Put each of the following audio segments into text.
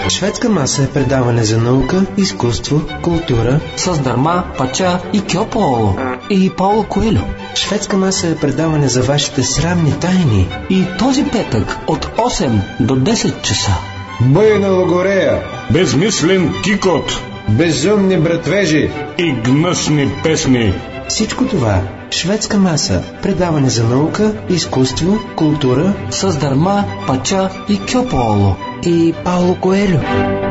Шведска маса е предаване за наука, изкуство, култура с Дърма, Пача и Кьопо и Пауло Коелю. Шведска маса е предаване за вашите срамни тайни. И този петък от 8 до 10 часа. Буйна логорея, безмислен кикот, безумни братвежи и гнъсни песни. Всичко това Шведска маса, предаване за наука, изкуство, култура с Дърма, Пача и Кьопо и Пауло Коелю.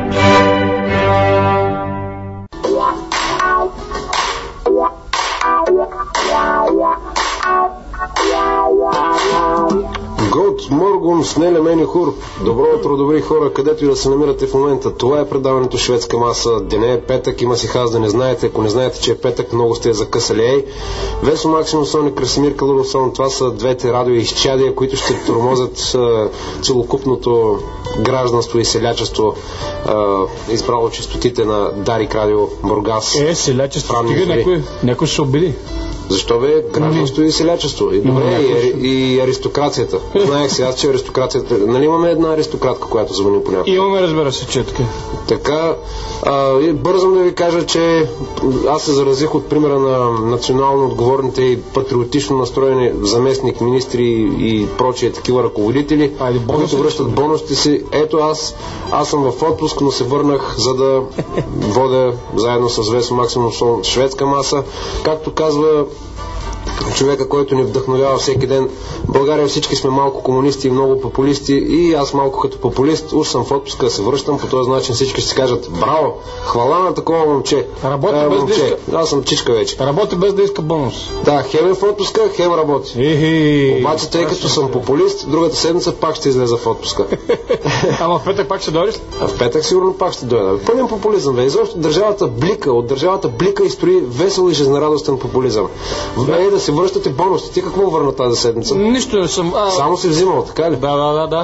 Год Моргун с Неле Мени Хур. Добро утро, добри хора, където и да се намирате в момента. Това е предаването Шведска маса. Деня е петък, има си хаз да не знаете. Ако не знаете, че е петък, много сте закъсали. Ей, Весо Максимум Сон и Красимир Калуров. Това са двете радиоизчадия, които ще тормозят целокупното гражданство и селячество, избрало чистотите на Дарик Радио Бургас. Селячество, стига някой ще се обиди. Защо бе? Гражданство и селячество. И добре, и аристокрацията. Знаех сега, че аристокрацията... Нали имаме една аристократка, която звъни понякога? Имаме, разбира се, че е така. Така, бързам да ви кажа, че аз се заразих от примера на национално отговорните и патриотично настроени заместник, министри и прочие такива ръководители, които връщат бонусите си. Ето аз съм в отпуск, но се върнах, за да водя заедно с Весо Максимум Шведска маса. Както казва човека, който ни вдъхновява всеки ден. В България всички сме малко комунисти и много популисти, и аз малко като популист, уж съм в отпуска да се връщам, по този начин всички ще си кажат: браво, хвала на такова момче. Работи без да иска. Аз съм чичка вече. Работи без да иска бонус. Да, хем е в отпуска, хем работи. Обаче, тъй като съм популист, другата седмица пак ще излеза в отпуска. Ама в петък пак ще дойдеш? В петък сигурно пак ще дойда. Пълен популизъм, бе. Изобщо от държавата блика и строи весел и жизнерадостен популизъм. Да се връщате бонуси. Ти какво върна тази седмица? Нищо не съм. Само си взимал, така ли? Да.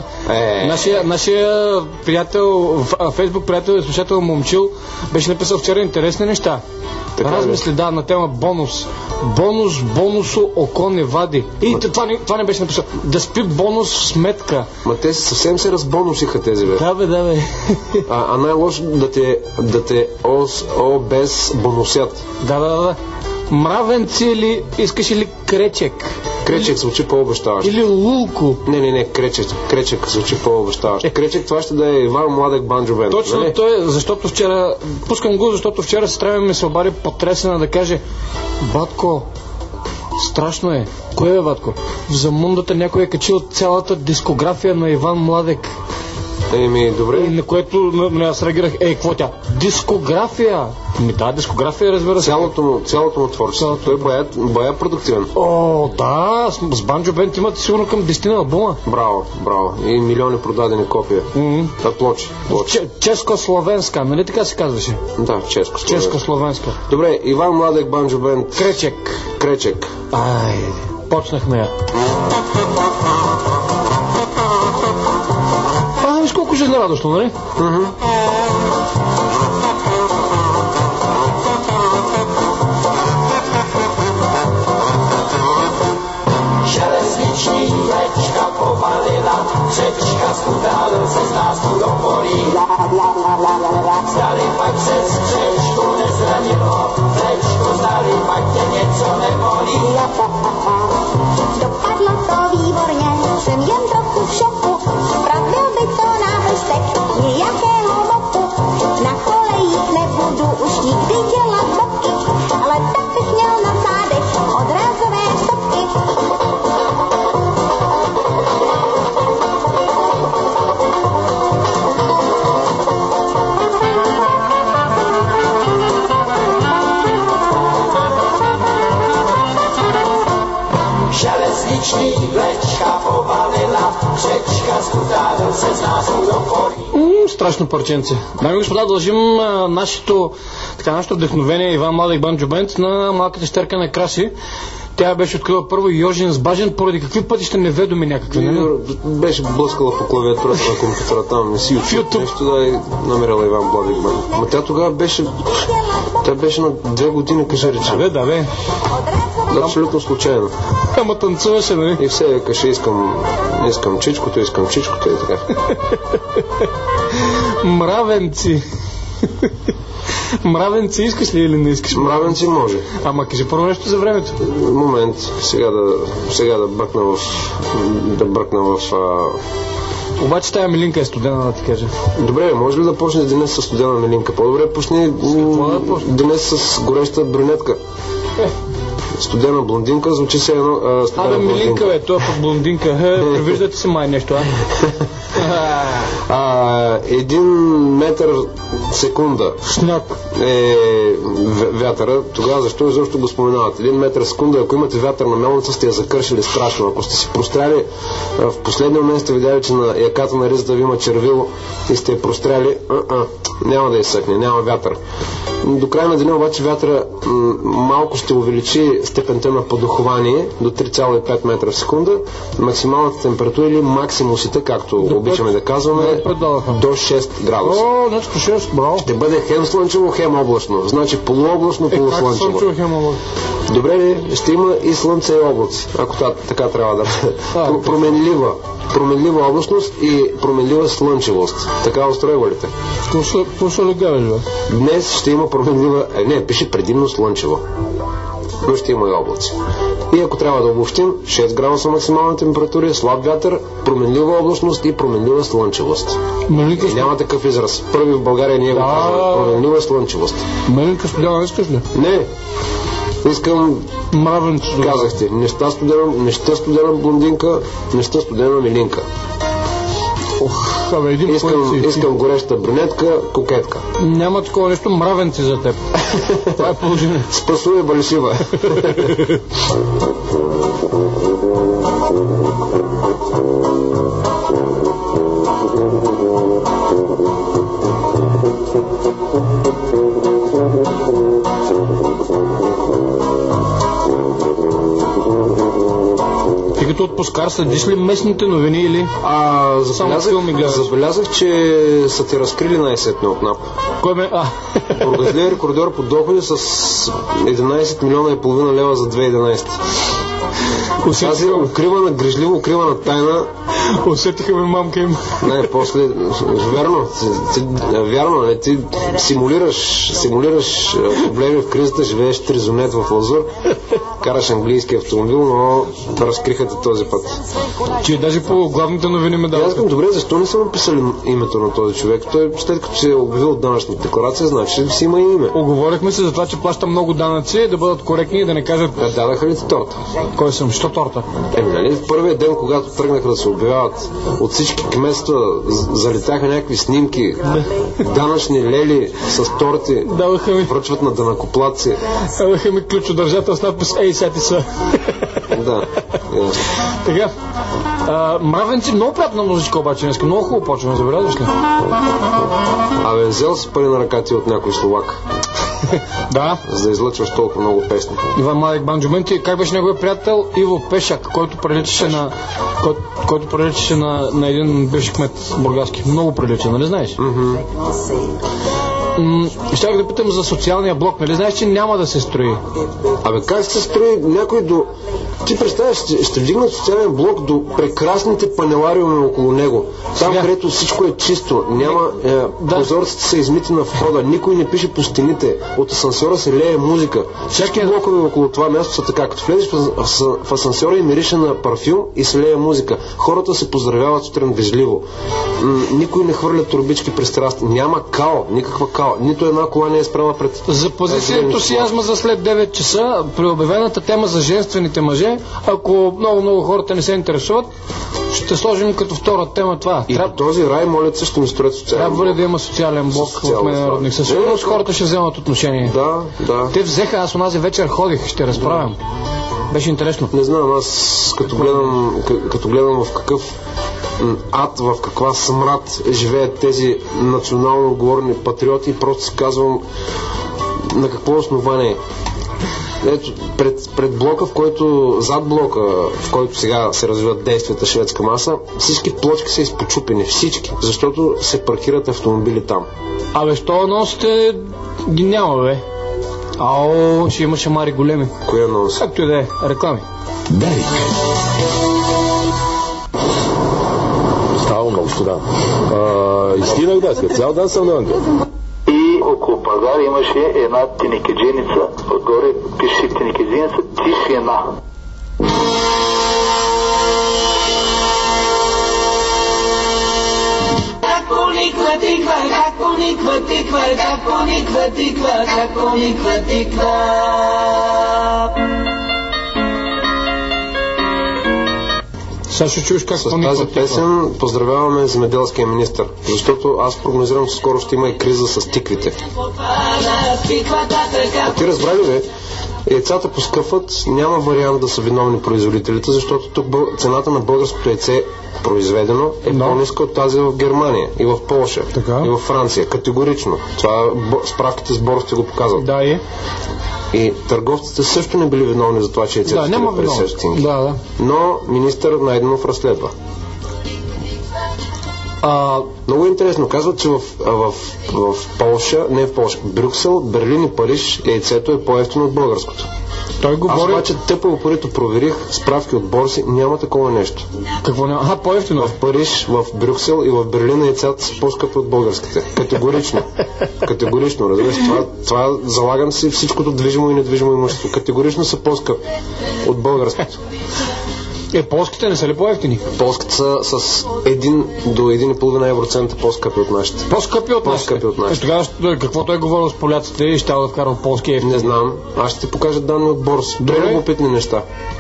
Нашия приятел, фейсбук приятел и слушател Момчил беше написал вчера интересни неща. Размисли, на тема бонус. Бонусо око не вади. И това не беше написал. Да спи бонус сметка. Ма те съвсем се разбонусиха тези, бе. Да, бе. А най-лошо да те без бонусят. Да. Мравенци или искаш или кречек? Кречек звучи по-обещаващо. Или лулко? Не, кречек звучи по-обещаващо. Кречек, това ще да е Иван Младек Банджо Бенд. Точно, нали? Той е, защото вчера, пускам го, защото вчера Сестра ми се обади потресена да каже: батко, страшно е. Кое е, батко? В Замундата някой е качил цялата дискография на Иван Младек. Добре. И на което аз реагирах: какво тя? Дискография! Дискография, разбира се. Цялото му творчество. Той бая продуктивен. Да, с Банджо Бенд имат сигурно към 10 албума. Браво. И милиони продадени копия. Плочи. Ческо-словенска, нали така се казваше? Да, ческо-словенска. Добре, Иван Младек Банджо Бенд. Кречек. Почнахме я. Виж колко жизнерадостно, нали? Železniční vlečka povalila, řečka s událem se z nás tu dopolila. Zdali pak přes řečku nezranilo, řečku zdali pak tě něco nebolí. Dopadlo to výborně, jsem jen trochu v šoku, pravil by to náhrstek nějakého boku. Na kolejích nebudu už nikdy dělat boky, ale tak bych měl na zádech odrazové stopky. Železniční vlečka povalila, řečka s událem se z nás dopolila. Страшно парченце. Дами и господа, дължим нашето вдъхновение Иван Младек Банджо Бенд на малката щерка на Краси. Тя беше открила първо Йожин с Бажен, поради какви пътища неведоми някакви, нали? Беше блъскала по клавиатурата на компютъра, там не си YouTube. Нещо да е намерила Иван Младек Бенд. Ма тя тогава беше на 2 години, кажа рече. Да, бе. Абсолютно случайно. Ама танцуваше, нали? И все викаше: искам чичкото и така. Мравенци. Мравенци искаш ли или не искаш? Мравенци може. Ама кажи първо нещо за времето. Момент, сега да бръкна в Обаче тая милинка е студена, да ти кажа. Добре, може ли да почнеш денес с студена милинка? По-добре почни денес с гореща брюнетка. Студена блондинка звучи се едно... Абе, милинка, бе, това пък блондинка. Превиждате се май нещо, 1 метър секунда Шняк е вятъра. Тогава защо изобщо го споменават? 1 метър секунда, ако имате вятър на мелница, сте я закършили страшно. Ако сте си простряли, в последния момент сте видяли, че на яката на ризата ви има червило и сте я простряли, няма да изсъхне, няма вятър. До края на деня обаче вятъра малко ще увеличи степента на подухование до 3,5 метра в секунда. Максималната температура или максимусите, както обичаме да казваме, до 6 градуса. Значи по 6, браво. Ще бъде хем слънчево, хем облачно. Значи полуоблачно, полуслънчево. Слънчево, хем облачно. Добре ли? Ще има и слънце и облаци, ако така трябва да бъде. Променлива облачност и променлива слънчевост. Така устройва ли те? Какво ли гавеш, бе? Днес ще има променлива... пише предимно слънчево. Но ще има и облаци. И ако трябва да обобщим, 6 градуса максимална температура, слаб вятър, променлива облачност и променлива слънчевост. Няма такъв израз. Първи в България ние го казваме. Променлива слънчевост. Мелинка студена искаш ли? Не. Искам... Мравенци. Казахте. Неща студена блондинка, неща студена милинка. Искам гореща брюнетка, кокетка. Няма такова нещо, мравенци за теб. Това е положение. Спасува Балишива. Ти като отпускар следиш ли местните новини или забелязах, че са те разкрили най-сетне от НАП. Кой ме? Бургазлия рекордьор по доходи с 11 милиона и половина лева за 2011. Тази грижливо укривана тайна. Усетиха ме мамка им. Не, после... Вярно, ти симулираш проблеми в кризата, живееш тризонет в Лазур, караш английски автомобил, но разкриха те този път. Че даже по главните новини ме дават. Аз казвам, добре, защо не са написали името на този човек? Той след като се е обявил данъчната декларация, значи си има и име. Оговорихме се за това, че плаща много данъци, да бъдат коректни и да не кажат... Дадаха ли ти торта? Кой съм? Що торта? Нали, в първия ден, когато тръгнаха да се обявяват от всички кметства, залетяха някакви снимки, данъчни лели с торти, връчват на данъкоплатци. Даваха ми ключодържател с надпис "Ей, сети са". Да. Така. Мравенци, много приятна музичка обаче днеска. Много хубаво почваме, забелязваш ли? Взел си пари на ръка ти от някой словак. Да. За да излъчваш толкова много песни. Иван Младик Банджументи, как беше неговия приятел Иво Пешак, който приличаше на един бивш кмет бургаски. Много прилича, нали знаеш? Щях да питам за социалния блок, нали знаеш, че няма да се строи? Как се строи някой до... Ти представяш, ще вдигнат социален блок до прекрасните панелариуми около него. Там, където всичко е чисто. Няма... Прозорците са измити на входа. Никой не пише по стените. От асансьора се лее музика. Всички блокове около това място са така. Като влезеш в асансьора и мирише на парфюм и се лее музика. Хората се поздравяват сутрин вежливо. Никой не хвърля турбички пристрастни. Няма као. Никаква као. Нито една кола не е справа пред... Запази си ентусиазма за след 9 часа. При обявената тема за женствените мъже, ако много хората не се интересуват, ще сложим като втора тема това. И по този рай, моля се, ще ми строят социален блок. Трябва ли да има социален блок в Меднародник? Със сигурност хората ще вземат отношение. Да. Те взеха, аз онази вечер ходих, ще разправям. Беше интересно. Не знам, аз като гледам в какъв ад, в каква смрад живеят тези национално отговорни патриоти, просто си казвам на какво основание. Ето, пред блока, зад блока, в който сега се развиват действията шведска маса, всички плочки са изпочупени, всички, защото се паркират автомобили там. Що анонсите ги няма, бе? Ще има шамари големи. Кои анонси? Както и да е, реклами. Става много нещо, да. Изтинах днеска, цял ден съм навънка. И около пазара имаше една тинекедженица, отгоре пише тинекедженица тишина. Сега ще чуеш как с тази песен поздравяваме земеделския министър, защото аз прогнозирам, че скоро ще има и криза с тиквите. А ти разбрали ли, яйцата поскъпват, няма вариант да са виновни производителите, защото тук цената на българското яйце произведено е по-ниска от тази в Германия и в Полша и в Франция. Категорично. Това справките с борсите го показват. Да, и търговците също не били виновни за това, че яйцето стои 50 стотинки. Но министър Найденов разследва. Много интересно. Казват, че в Полша, не в Полша, Брюксел, Берлин и Париж яйцето е по-евтино от българското. Той говори... Аз обаче тъпо упорито проверих справки от борси, няма такова нещо. Какво няма? По-евтино? В Париж, в Брюксел и в Берлин яйцата са по-скъпи от българските. Категорично. Категорично, разбираш. Това залагам си всичкото движимо и недвижимо имущество. Категорично са по-скъпи от българското. Полските не са ли по-евтини? Полските са с 1 до 1,5 евроцента по-скъпи от нашите. По-скъпи от нашите? Тогава какво той говорил с поляците и ще да вкарват полски ефтини? Не знам. Аз ще ти покажа данни от борс. Много любопитни неща.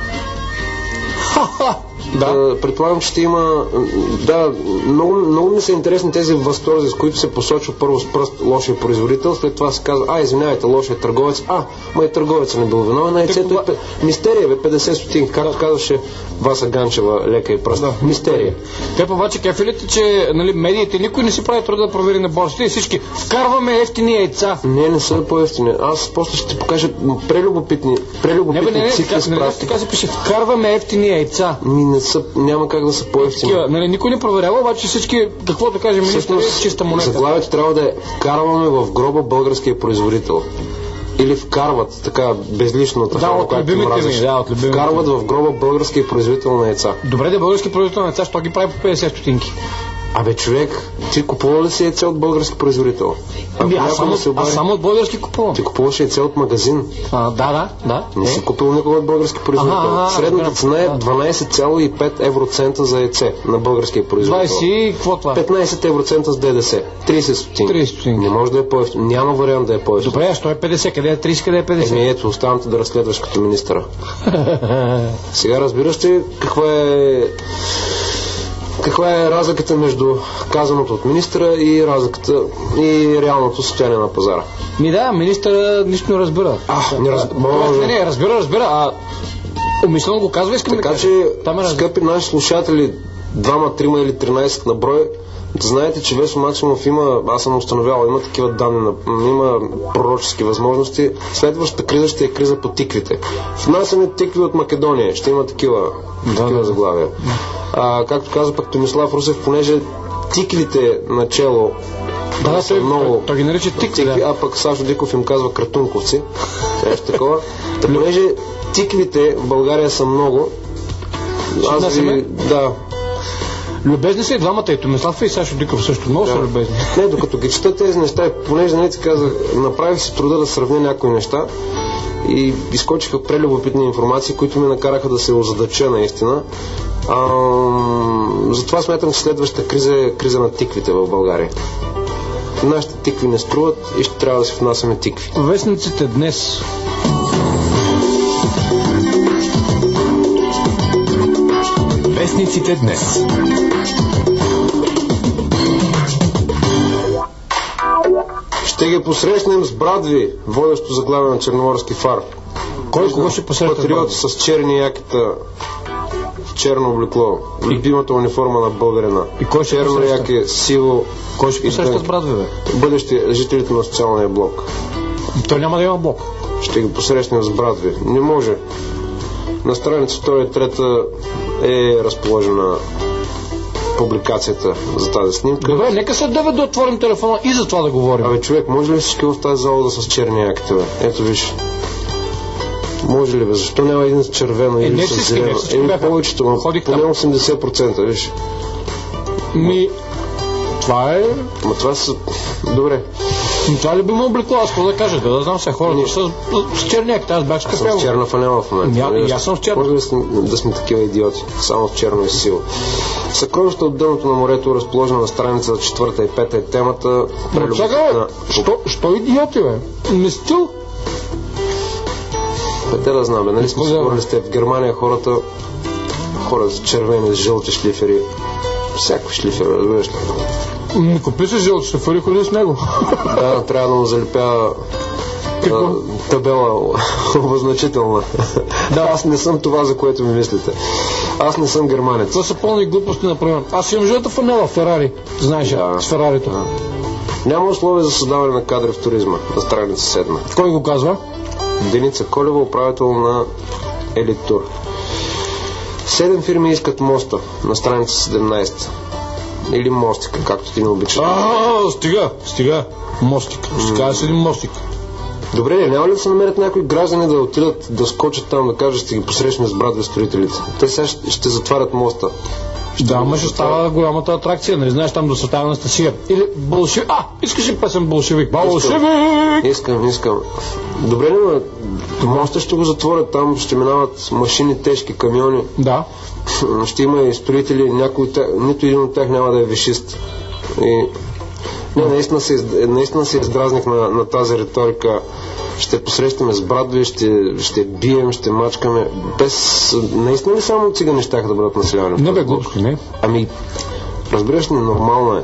Да. Предполагам, че ще има... Да, много ми са интересни тези възторзи, с които се посочва първо с пръст лошия производител, след това се казва, извинявайте, лошия търговец. Ма и търговецът не бил виновен, яйцето е мистерия, 50 стотинки, както казваше Васа Ганчева, лека и пръст. Мистерия. Те обаче кефелите, че медиите никой не си прави труда да провери на борсите и всички вкарваме ефтини яйца. Не са по-ефтини. Аз после ще ти покажа прелюбопитни цифри справки. Така се пише, вкарваме ефтини яйца. Няма как да са по-евтини. Никой не проверява, обаче всички, какво да кажем, министър е чиста монета. Заглавието трябва да е "Вкарваме в гроба българския производител". Или вкарват, така, безличната форма, която мразиш. Вкарват в гроба българския производител на яйца. Добре, да български производител на яйца, що ги прави по 50 стотинки? Човек, ти купува ли си яйце от български производител? Аз само от български купувам. Ти купуваш яйце от магазин? Да. Не си купил никога от български производител. Средната цена е 12,5 евроцента за яйце на българския производител. 15 евроцента с ДДС. 30 стотинки. Не може да е по-евтино. Няма вариант да е по-евтино. Добре, що е 50? Къде е 30, къде е 50? Ето, оставам те да разследваш като министъра. Сега разбираш ли каква е разликата между казаното от министъра и реалното състояние на пазара? Министъра нищо не разбира. Разбира. Умишлено го казва, искам така, че, скъпи наши слушатели, 2, 3 или 13 на брой, да знаете, че Весо Максимов има, аз съм установявал, има такива данни, има пророчески възможности. Следващата криза ще е криза по тиквите. Внасяме тикви от Македония, ще има такива заглавия. Както каза пък Томислав Русев, понеже тиквите начело са много... Той ги нарича тикви, а пък Сашо Диков им казва кратунковци. Нещо такова. Понеже тиквите в България са много, любезни са и двамата, и Томислав и Сашо Диков също много са любезни. Не, докато ги чета тези неща, понеже не ти казах, направих си труда да сравня някои неща и изкочиха прелюбопитни информации, които ме накараха да се озадача наистина. Затова смятам, че следващата криза е криза на тиквите в България. Нашите тикви не струват и ще трябва да си внасяме тикви. Вестниците днес. Вестниците днес. Ще ги посрещнем с брадви, водещо заглавие на Черноморски фар. Кого ще посреща? Патриот с черни якета, в черно облекло, любимата униформа на българина. И кой ще черно яке, сиво. Кой ще посреща с брадви, бе? Бъдещи жителите на социалния блок. Той няма да има блок. Ще ги посрещнем с брадви. Не може. На страница 2 и 3 е разположена публикацията за тази снимка. Добре, нека след 9 да отворим телефона и за това да говорим. Човек, може ли всички в тази зала да са с черни яките, бе? Ето виж. Може ли, бе? Защо няма един с червено или с зелено? Повечето, поне 80%, виж. Това е... това са... Добре. Това е любимо облекло, аз какво да кажа, да знам се хората с черняк, аз бях скъпял. Аз съм с черна фанела в момента. И аз съм с черна. Може да сме такива идиоти, само с черно и сила. Съкровища от дъното на морето, разположена на страница 4 и 5 е темата. Що идиоти, бе? Не стил? Те да знам, нали сме сигурни сте в Германия хора с червени, с жълти шлифери. Всякакви шлифери, разбираш ли? Не купи се жълти шлифери, ходи с него. Да, трябва да му залепя табела обозначителна. Да, аз не съм това, за което ми мислите. Аз не съм германец. Това са пълни глупости, например. Аз имам жълта фанела Ферари, знаеш, с Ферарито. Да. Няма условия за създаване на кадри в туризма, на страница 7. Кой го казва? Деница Колева, управител на Елит Тур. 7 фирми искат моста на страница 17. Или мостика, както ти не обичаш. Стига. Мостик. Ще кажа с един мостик. Добре, няма ли да се намерят някои граждани да отидат, да скочат там, да кажат, ще ги посрещне с брат строителите? Те сега ще затварят моста. Ще става голямата атракция, нали знаеш, там до Света Анастасия. Или Болшевик. Искаш ли песен Болшевик? Болшевик! Искам. Добре, но моста ще го затворят, там ще минават машини, тежки камиони. Да. Ще има и строители, нито един от тях няма да е висшист. И наистина се издразних на тази риторика. Ще посрещаме с брадви, ще бием, ще мачкаме. Наистина ли само цигани щяха да бъдат населявани? Не бе, глупости, не. Разбираш ли, нормално е.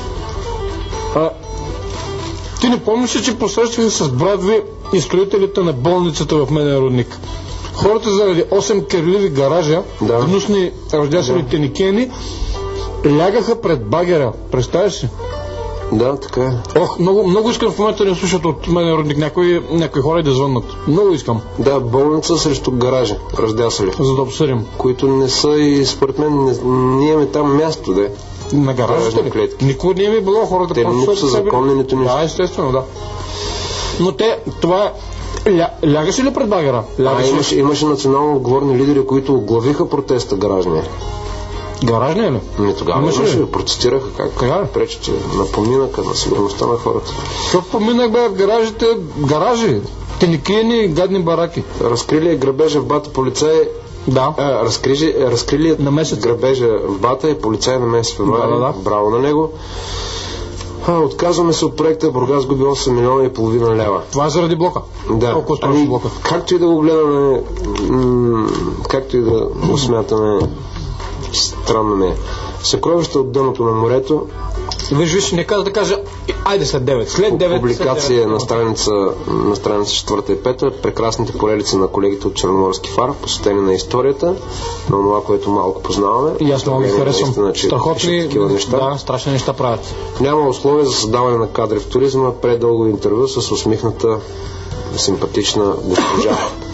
Ти не помниш ли, че посрещах с брадви и строителите на болницата в Меден Рудник? Хората заради 8 керливи гаража, гнусни рождясани теникени, лягаха пред багера. Представяш си? Да, така е. Много искам в момента да слушат от Меден Рудник някои хора и да звъннат. Много искам. Да, болница срещу гаражи, раздясали. За да обсъдим. Които не са и според мен ние имаме там място, да. На гаражите ли? Никога не е било хората. Те нито са законни, нито нищо. Да, естествено, да. Но това лягаше ли пред багера? Имаше национално отговорни лидери, които оглавиха протеста гаражния. Гаражни ли? Не, тогава имаше, протестираха как пречите на поминъка, на сигурността на хората. Какъв поминък бе в гаражите? Гаражи, теникени, гадни бараки. Разкрили грабежа в Бата полицай. Да. Разкрили грабежа в Бата и полицай на месец февруари. Да. Браво на него. Отказваме се от проекта, Бургас губи 8 милиона и половина лева. Това е заради блока? Да. Колко струва блока? Както и да го гледаме, както и да го смятаме, странно не е. Съкровища от дъното на морето. Виж, не каза да кажа, айде след 9. След 9. Публикация на страница 4 и 5, прекрасните поредици на колегите от Черноморски фар, посветени на историята, на това, което малко познаваме. И аз много ги харесвам. Страхотни, неща. Да, страшни неща правят. Няма условия за създаване на кадри в туризма, предълго интервю с усмихната, симпатична госпожа.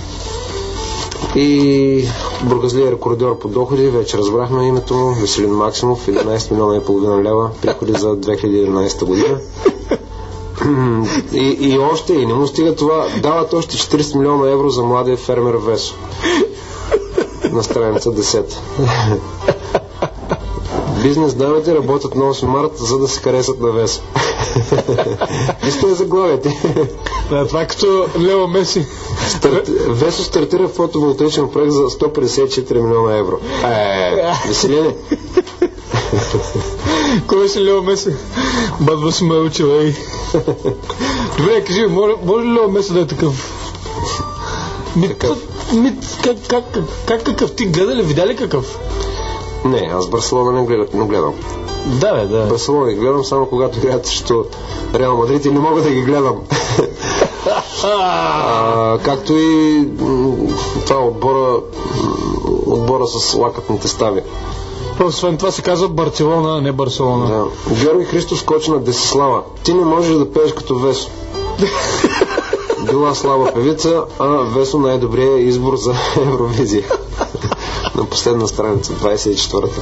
И бургазлия рекордьор по доходи, вече разбрахме името му, Веселин Максимов, 11 милиона и половина лева приходи за 2011 година. И още, и не му стига това, дават още 40 милиона евро за младия фермер Весо. На страница 10. Бизнес дамите работят на 8 марта, за да се харесат на Весо. Висто е заглавието. Това е като Лео Меси. Весо стартира фотоволтаичен проект за 154 милиона евро. Веселине. Кой си Лео Меси? Бадва си ме учила. Добре, кажи, може ли Лео Меси да е такъв? Как какъв? Ти гледа ли? Видя ли какъв? Не, аз Барселона не гледам. Да. Барселона ги гледам само когато играят срещу Реал Мадрид и не мога да ги гледам. Както и това отбора с лакътните стави. Освен това се казва Барселона, не Барселона. Да. Георги Христов скочи на Десислава. Ти не можеш да пееш като Весо. Била слаба певица, а Весо най-добрият избор за Евровизия. На последна страница, 24-та.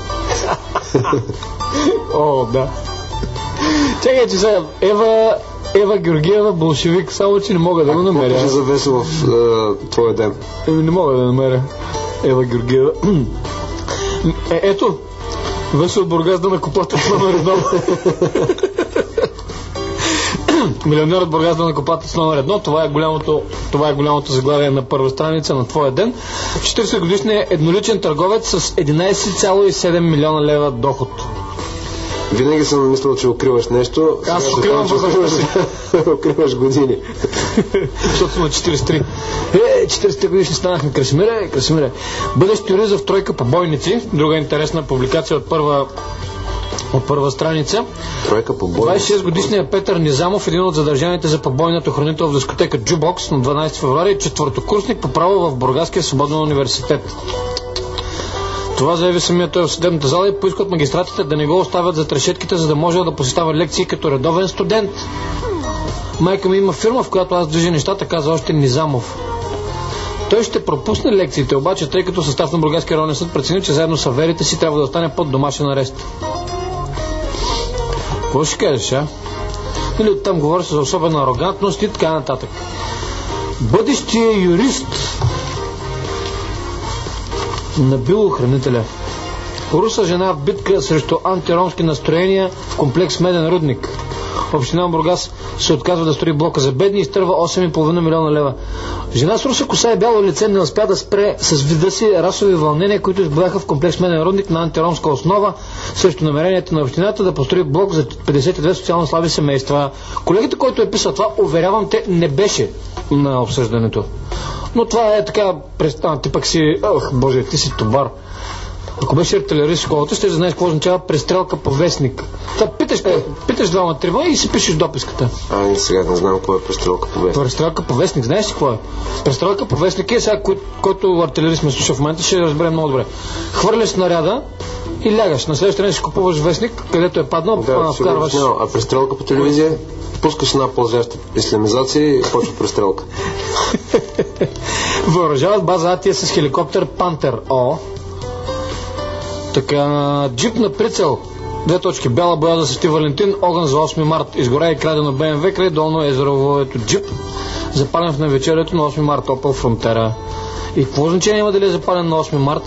О, да. Чакай, че сега Ева Георгиева болшевик, само че не мога да го намеря. Какво за Весо в твоя ден? Не мога да намеря Ева Георгиева. Ето, Весо от Бургас данъкоплатец номер 1. Милионер от Бургас данъкоплатец номер 1. Това е голямото заглавие на първа страница на твоя ден. 40 годишният едноличен търговец с 11,7 милиона лева доход. Винаги съм мислил, че укриваш нещо. Аз укривам възможно си. Укриваш години. Защото съм на 43. 43 годишни станахме. Красимире. Бъдещ юрист в тройка побойници. Друга интересна публикация от първа страница. Тройка побойници. 26 годишният Петър Низамов, един от задържаните за побойната охранител в дискотека Джубокс на 12 февруари, четвъртокурсник по право в Бургаския свободен университет. Това заяви самият той в съдебната зала и поиска от магистратите да не го оставят зад решетките, за да може да посещава лекции като редовен студент. Майка ми има фирма, в която аз движа нещата, каза още Низамов. Той ще пропусне лекциите, обаче, тъй като състав на Бургаския районен съд прецени, че заедно с аверите си трябва да остане под домашен арест. Какво ще кажеш, а? Нали оттам говори за особена арогантност и така нататък. Бъдещия юрист набил охранителя. Руса жена в битка срещу антиромски настроения в комплекс Меден рудник. Община Бургас се отказва да строи блока за бедни и изтърва 8,5 милиона лева. Жена с руса коса и бяло лице не успя да спре с вида си расови вълнения, които избавяха в комплекс Меден рудник на антиромска основа срещу намерението на общината да построи блок за 52 социално слаби семейства. Колегата, който е писал това, уверявам те, не беше на обсъждането. Но това е така, ти пък си, боже, ти си товар. Ако беше артилерист в школата, ще знаеш какво означава престрелка по вестник. Та питаш двама-трима и си пишеш дописката. Сега не знам какво е престрелка по вестник. Престрелка по вестник, знаеш ли какво е? Престрелка по вестник е, сега който артилерист ме слуша в момента, ще разбере много добре. Хвърляш снаряда и лягаш. На следващия ден ще купуваш вестник, където е паднал, вкарваш. А престрелка по телевизия? Пускаш една пълзяща ислямизация и почва престрелка. Въоръжават база Атия с хеликоптер Пантер О. Така, джип на прицел. 2 бяла боя за Свети Валентин, огън за 8 март. Изгоря и крадено БМВ край Долно езеровото джип. Запален в навечерието на 8 март Opel Frontera. И какво значение има дали е запален на 8 март?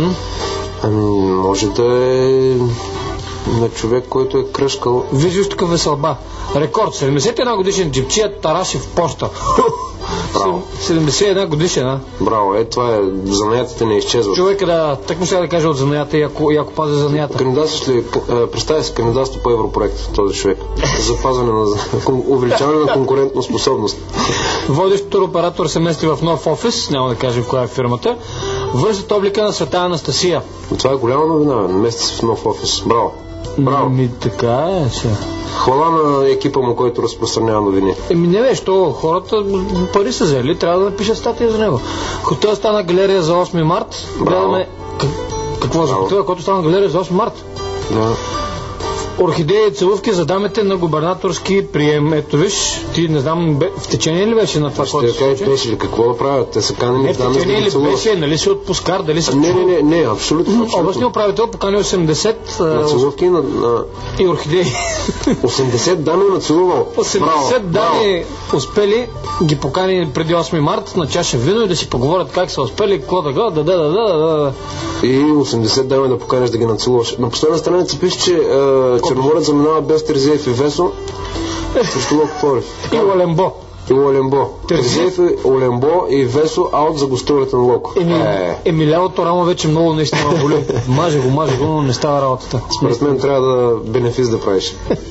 Може да е на човек, който е кръшкал. Виждаш тук веселба. Рекорд. 71 годишен джипчия тараши в поща. Браво. 71 годишен, Браво, това е, занаятите не изчезват. Човека так му сега да каже от занаята и ако пази занаята. Кандидатстваш ли, представя се кандидатство по европроект този човек. Запазване на увеличаване на конкурентна способност. Водещ туроператор се мести в нов офис, няма да кажем коя е фирмата. Връщат облика на света Анастасия. Това е голяма новина, мести се в нов офис. Браво. Браво. Така е, че. Хвала на екипа му, който разпространява новини. Не виж, хората пари са взели, трябва да напишат статия за него. Хотел стана галерия за 8 март. Гледаме какво за хотел, който стана галерия за 8 март. Да. Орхидеи и целувки за дамите на губернаторски прием. Ето виж, ти не знам, в течение ли беше на това, което се случи? Беше ли, какво да правят? Те са канени в дами. В течение ли беше, нали си отпускар, дали си... Не, абсолютно. Областният управител покани 80... На целувки и орхидеи. 80 дами нацелувал. 80 дами успели, ги покани преди 8 март на чаша вино и да си поговорят как са успели, какво да. И 80 дами да поканиш да ги нацелуваш. На последна страница пише, че Черноморец заминава без Терзиев и Весо срещу Локо Пловдив. И Оленбо. Терзиев, Оленбо и Весо аут за гостуването на Локо. Лявото рамо вече много наистина боли. Маже го, но не става работата. Според мен трябва да бенефис да правиш.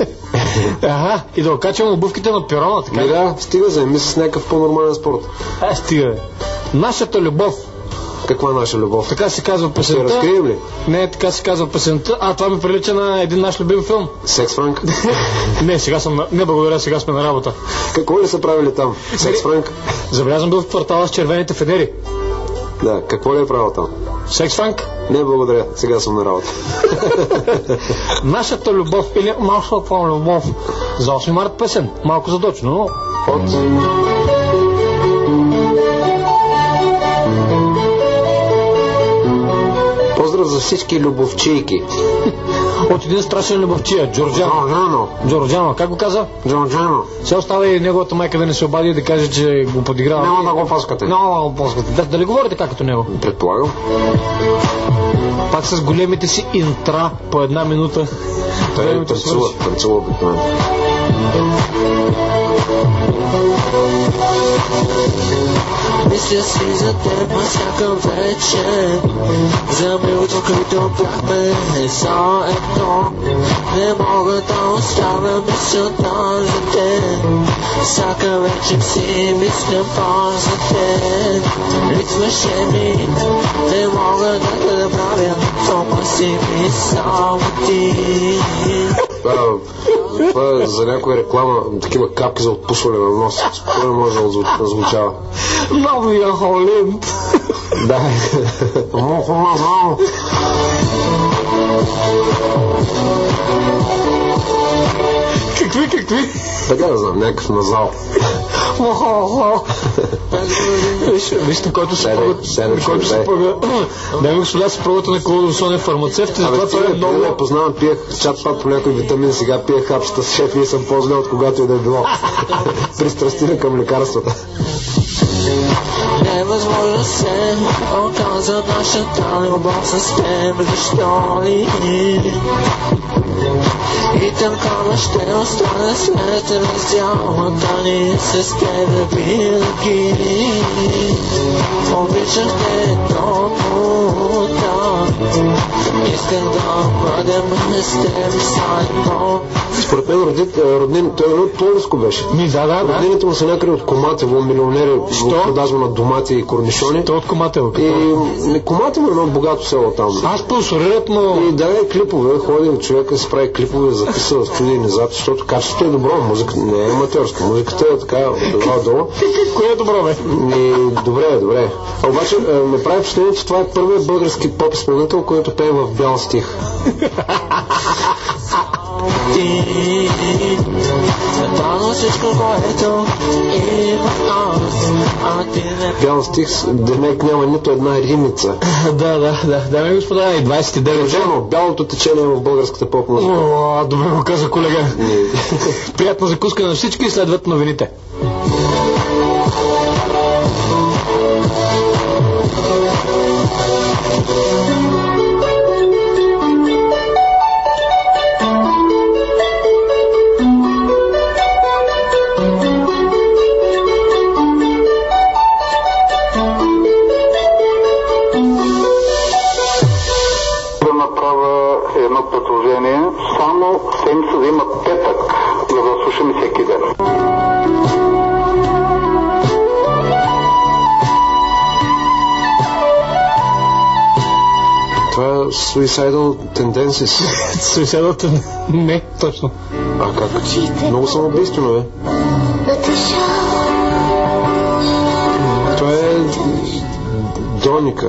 И да окачвам обувките на пирона, така? Да, стига, заеми се с някакъв по-нормален спорт. Стига. Нашата любов. Каква наша любов? Така се казва песента. Ще разкрием ли? Не, така се казва песента. Това ми прилича на един наш любим филм. Секс Франк? Не, благодаря, сега сме на работа. Какво ли са правили там? Секс Франк? Забелязвам бил в квартала с червените федери. Да, какво ли е правил там? Секс Франк? Не, благодаря, сега съм на работа. Нашата любов или нашата любов за 8 март песен. Малко задочно, но Поздрав за всички любовчийки. От един страшен любовчия, Джорджано. Джорджано, как го каза? Джорджано. Все остава и неговата майка да не се обади и да каже, че го подиграва. Няма да го паскате. Дали говорите така като него? Предполагам. Пак с големите си интра по 1 минута. Той танцува обикновено. Мисля си за теб всяка вечер, за милото, които бяхме за едно. Не мога да оставя мисълта за теб, всяка вечер си мисля пак за теб. Липсваше ми, не мога да те направя, тома си ми само ти. Това е за някоя реклама, такива капки за отпушване на нос. Според може да звучава. Новия Холинд. Да. Какви? Така да знам, някакъв назал. Вижте, който се пъга. Дами господа, се пробвате на колодосонен фармацевт. Абе, стига, познавам, пиех чат-пат по някой витамин, сега пиех хапчета с шеф и съм по-зле от когато и да е било. Пристрастина към лекарствата. Невъзможно се оказа нашата любов с теб, защо ли? И такава ще остане след раздялата ни с тебе винаги. Обичах те много, да. Исках да бъдем с теб заедно. Според мен роднин, той едно Пловдивско беше. Да. Роднините му са някъде от Коматево, милионери от продажба на домати и корнишони. Той от Коматево. И Коматево е едно богато село там. Аз спонсорират, но... И да, клипове, ходи човека, се прави клипове, записва в студии назад, защото качеството е добро, музика не е аматьорска, музиката е така долу. Кое е добро, бе? Добре. А обаче ме прави впечатление, че това е първият български поп изпълнител, който пее в бял стих. Бял стих, демек няма нито една римица. Да. Дами и господа, и 29. Жено, бялото течение в българската поп музика. Добре го каза колега. Приятна закуска на всички и следват новините. Предложение. Само седмица да има петък, за да слушаме всеки ден. Това е Suicidal Tendencies. Suicidal Не, точно. А как? Много самоубийствено, бе. Това е Доника.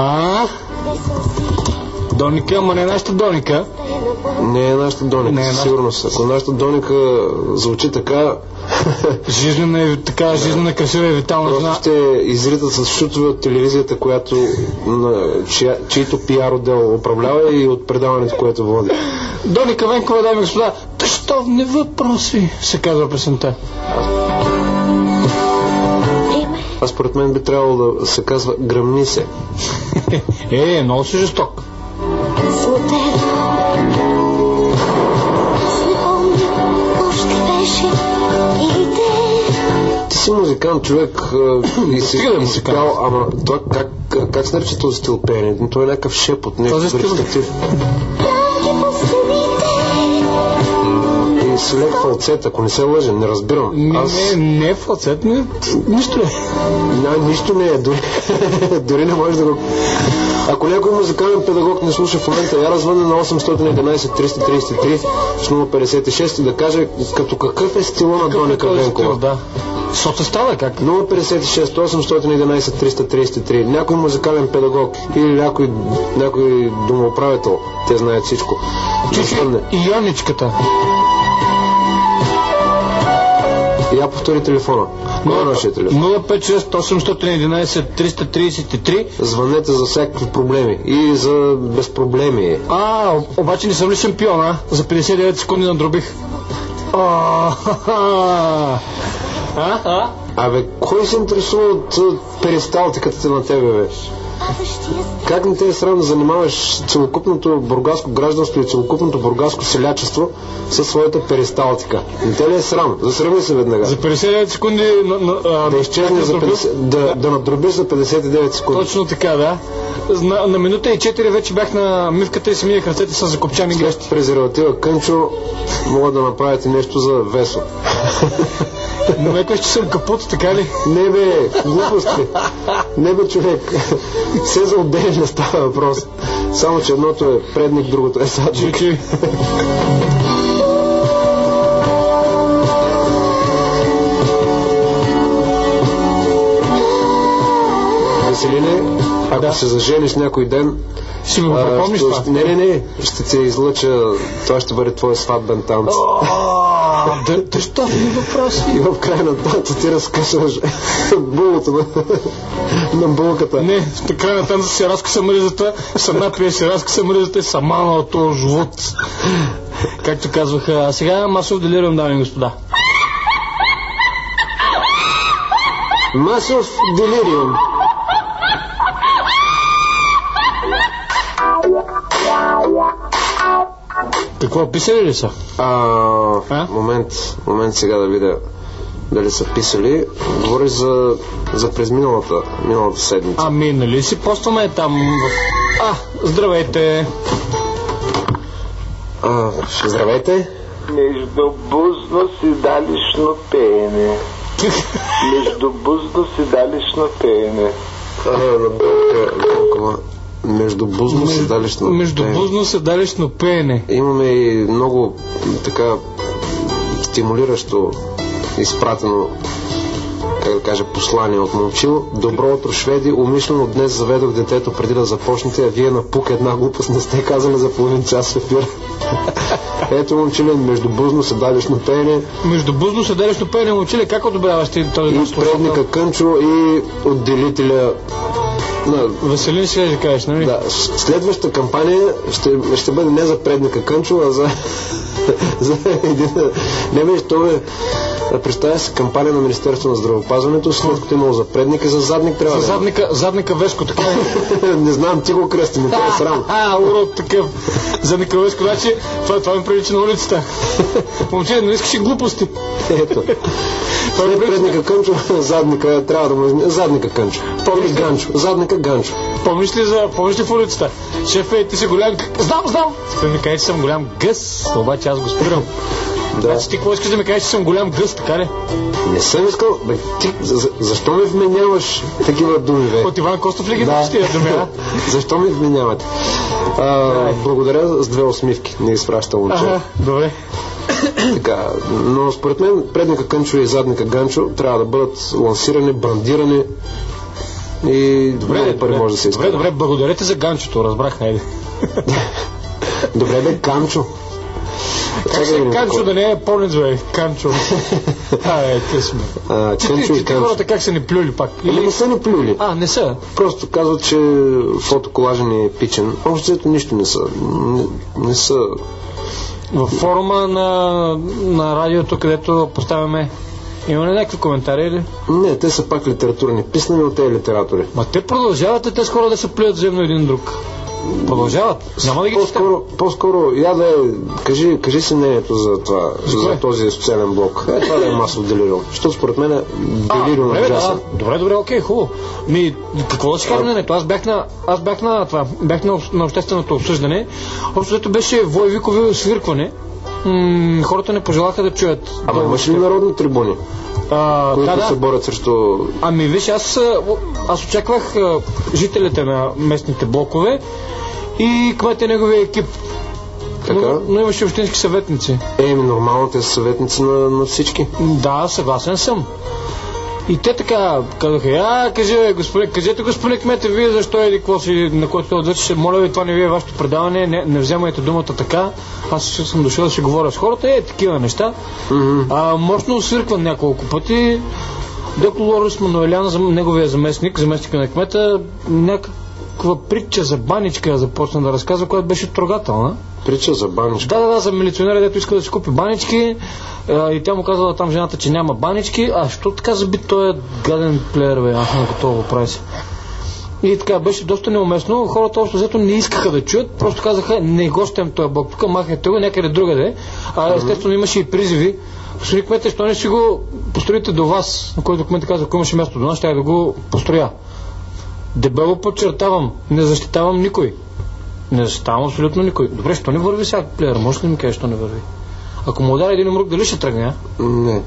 Доника, ама не е нашата Доника. Не е нашата Доника, сигурно са. Ако нашата Доника звучи така... жизнена, красива и витална жена. Просто ще изритат с шутове от телевизията, чието пиар отдел управлява и от предаването, което води. Доника Венкова, дами и господа, тъщовни въпроси, се казва песента. А според мен би трябвало да се казва Гръмни се. Много си жесток. Ти си музикант, човек, и си пял, ама това как се нарича този стил пеене? Това е някакъв шепот, някакъв рецитатив. И си лек фалцет, ако не се лъжа, не разбирам. Не фалцет, нищо не. Нищо не е, дори не можеш да го... Ако някой музикален педагог не слуша в момента, я развънне на 811-333 с 056 и да каже като какъв е стила на Доника Венкова. Да. Соца става как? 056-811-333. Някой музикален педагог или някой домоуправител, те знаят всичко. И Яничката. Я повтори телефона. Кой е нашия телефон? 056-811-333. Звънете за всякакви проблеми и за безпроблемие. Обаче не съм ли шампион, а? За 59 секунди надробих. Абе, кой се интересува от перисталтиката на тебе, бе? Как не те е срам да занимаваш целокупното бургаско гражданство и целокупното бургаско селячество със своята перисталтика? Не те ли е срам? Засрами се веднага. За 59 секунди да изчезне за 50, да надробиш за 59 секунди. Точно така, да. На минута и 4 вече бях на мивката и си миях ръцете с закопчани грещи. Презерватива Кънчо могат да направите нещо за Весо. Но векаш, че съм капут, така ли? Не бе, глупости. Не бе, човек. Все за отделение става въпрос. Само, че едното е предник, другото е задник. Веселине, ако се зажениш някой ден, ще ми го припомниш това? Не, ще те излъча, това ще бъде твой сватбен танц. Що ми въпроси? И в края на танца ти разкъсваш булото на булката. Не, в края на танца си разкъса мризата, съм напия си разкъса мризата и съм манал от този живот. Както казваха, а сега масов делириум, дами и господа. Масов делириум. Какво, писали ли са? Момент сега да видя дали са писали. Говориш за през миналата седмица. Нали си постваме там здравейте. Здравейте. Междубузно седалищно пеене. Междубузно седалищно пеене. Междубузно седалищно пеене. Имаме и много така стимулиращо изпратено, как да кажа, послание от Момчил. Добро утро, шведи. Умишлено днес заведох детето преди да започнете, а вие напук една глупост не сте казали за половин час в ефир. Ето, Момчиле, междубузно седалищно пеене. Междубузно седалищно пеене, Момчиле, как одобряваш ти този? И предника Кънчо, и отделителя Веселин си да кажеш, нали? Да, следващата кампания ще бъде не за предника Кънчо, а за един... Не бе, то е... Представя се кампания на Министерството на здравеопазването, след като имало за предник и за задник трябва да е. Задника Веско, така е. Не знам, ти го кръсти, не те е срам. Урод такъв. Задника Веско, значи това ми прилича на улицата. Момче, не искаш и глупости. Ето. След предника Кънчо, задника трябва да му... Задника Кънчо. Помни Ганчо. Задника Ганчо. Помниш ли в улицата? Шефе, ти си голям... Знам! Спе ми кажеш, че съм голям гъс, обаче аз го спирам. Значи ти какво искаш да ми кажеш, че съм голям гъс, така ли? Не съм искал... Ти защо ме вменяваш такива думи, бе? От Иван Костов ли ги тия думи, а? Защо ме вменявате? Благодаря с 2 усмивки. Не изпраща Момчил. Добре. Така, но според мен предника Кънчо и задника Ганчо трябва да бъдат лансирани, брандирани и много пари може да се изкара. Добре, благодарете за Ганчото, разбрах, хайде. Добре, бе, Ганчо. Как се Ганчо да не е полнец, бе? Ганчо. Късме. Кънчо и Ганчо. Хората как са ни плюли пак? Или не са ни плюли. Не са. Просто казват, че фотоколажен е епичен. Общо нищо не са. Не са... Във форума на радиото, където поставяме, има ли някакви коментари или? Не, те са пак литературни, писани от тези литератори. Ма те продължават те скоро да се плюят взаимно един друг. Продължават. Няма да ги по-скоро, кажи си мнението за това, за този социален блок. Това да е масов делириум. Защото според мен е делириум на ужасен. Добре, окей, хубаво. Какво да си кажа мнението? Аз бях на общественото обсъждане. Общото беше войвикови свиркване. Хората не пожелаха да чуят. Имаш ли народни трибуни? Които се борят срещу... Виж, аз очаквах жителите на местните блокове и кмета неговия екип. Но имаше общински съветници. Нормално, те са съветници на всички. Да, съгласен съм. И те така казаха, кажете господин кмете, вие защо какво си, на който отвече, моля ви, това не ви е вашето предаване, не вземайте думата така, аз съм дошъл да си говоря с хората, такива неща. Мощно освирквам няколко пъти. Доктор Лорис Мануелян, неговия заместник на кмета, някаква притча за баничка започна да разказва, която беше трогателна. Притча за баничка? Да, за милиционера, дето иска да си купи банички и тя му казала там жената, че няма банички, а що така заби той гаден плеер, бе, готово го прави си. И така, беше доста неуместно. Хората общо взето не искаха да чуят, просто казаха, не го щем този блок, тук махнете го някъде другаде. А естествено имаше и призиви. Господин кмете, що не си го построите до вас, на който кмете каза, ако имаше място до нас, ще да го построя. Дебело подчертавам, не защитавам никой. Не защитавам абсолютно никой. Добре, що не върви сега плеер? Може ли ми кажеш, що не върви? Ако му удари един умрук, дали ще тръгне? Не.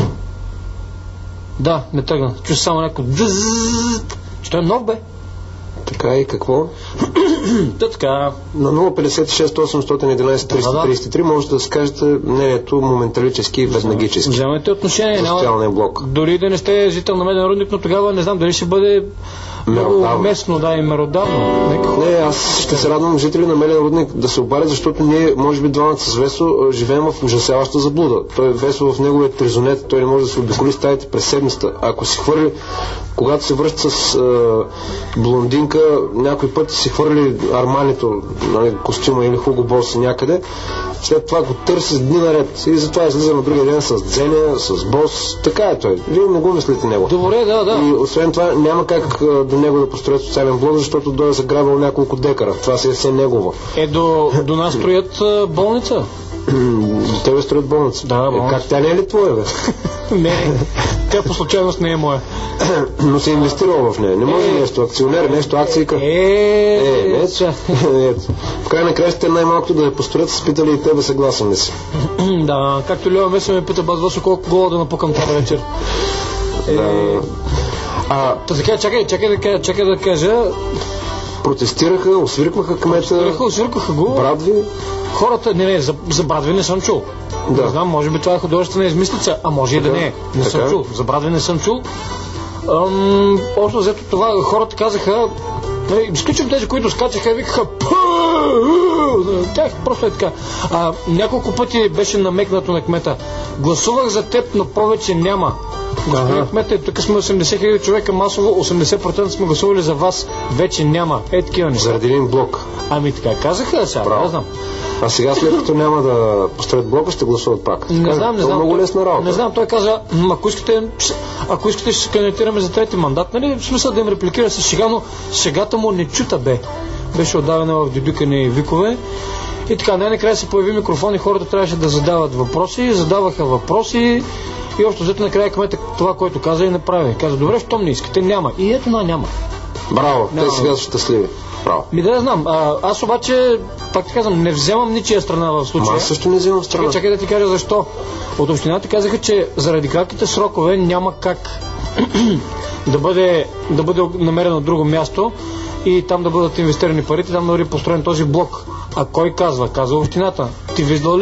Да, не тръгна. Чу само някой че той е нов, бе. Така и какво? Така. На 056 811 333 можете да скажете мнението моменталически и веднагически. Вземете отношение. Социалния блок. Дори да не сте жител на Меден рудник, но тогава не знам дали ще бъде много местно, да, и меродавно. Не, аз ще се радвам жители на Меден рудник да се обарят, защото ние, може би двамата с Весо, живеем в ужасяваща заблуда. Той Весо в неговия тризонет, той не може да се обиколи стаите през седмицата. Ако си хвърли, когато се връща с блондинка, някой път си хвърли арманито, костюма или Хуго Бос някъде, след това го търси дни наред и затова излиза на другия ден с Дзеня, с Бос. Така е той. Вие не го мислите него. Добре, да. И освен това няма как до него да построят социален блок, защото той е заграбил няколко декара. Това си е все негово. До нас строят болница. До тебе строят болница. Да, болница. Как тя не е ли твоя, бе? Не. Тя по случайност не е моя. Но си инвестирал в нея. Не може нещо акционер, нещо акции. В край на краищата най-малкото да я построят, са питали и тебе, съгласен ли си? Да, както Лео Месо ме пита базваше колко гола да напукам тази вечер. Така, чакай да кажа. Протестираха, освиркваха кмета. Освиркваха го. Брадви. Хората, за Брадви не съм чул. Да. Не знам, може би това е художествена измислица, а може и да не е. Не съм чул. За Брадви не съм чул. Общо взето това, хората казаха, изключим тези, които скачаха и викаха тях просто е така. Няколко пъти беше намекнато на кмета. Гласувах за теб, но повече няма. Господин кмете, тук сме 80 000 човека масово, 80% сме гласували за вас, вече няма. Такива неща. Заради един блок. Така казаха сега, не знам. А сега след като няма да построят блока, ще гласуват пак. Не знам. Много лесна работа. Не знам, той каза, ако искате ще се кандидатираме за трети мандат, нали? В смисъл да им репликира с шега, но шегата му не чута бе. Беше отдавена в дюдюкани викове. И така, най-накрая се появи микрофон и хората трябваше да задават въпроси. Задаваха въпроси и общо взето накрая кмета това, което каза и направи. Каза, добре, щом не искате, няма. И ето няма. Браво, те сега са щастливи. Браво. Да знам. Аз обаче, пак ти казвам, не вземам ничия страна в случая. Аз също не вземам страна. Чакай да ти кажа защо. От общината казаха, че заради кратките срокове няма как да бъде намерено друго място и там да бъдат инвестирани парите, там да бъде построен този блок. А кой казва? Казва общината. Ти виждал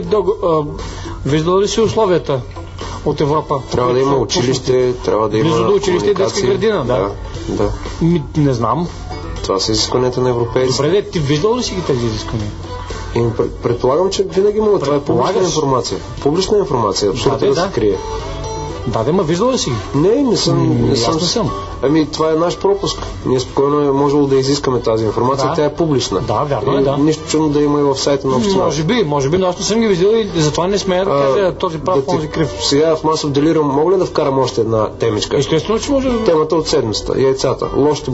ли си условията от Европа? Трябва да има училище, трябва да има близо до училище и детска градина, да. Не знам. Това са изискванията на европейците. Добре, ти виждал ли си ги тези изисквания? Предполагам, че винаги мога. Това е публична информация. Публична информация, абсолютно да се крие. Да, ма виждал ли си? Не съм. Това е наш пропуск. Ние спокойно е можело да изискаме тази информация, тя е публична. Да, вярно е, да. Нищо чудно да има и в сайта на общината. Може би, но аз не съм ги виждал и затова не смея да кажа този прав, този крив. Сега в масов делирам, мога ли да вкарам още една темичка? Естествено, че може да... Темата от седмицата, яйцата. Лошите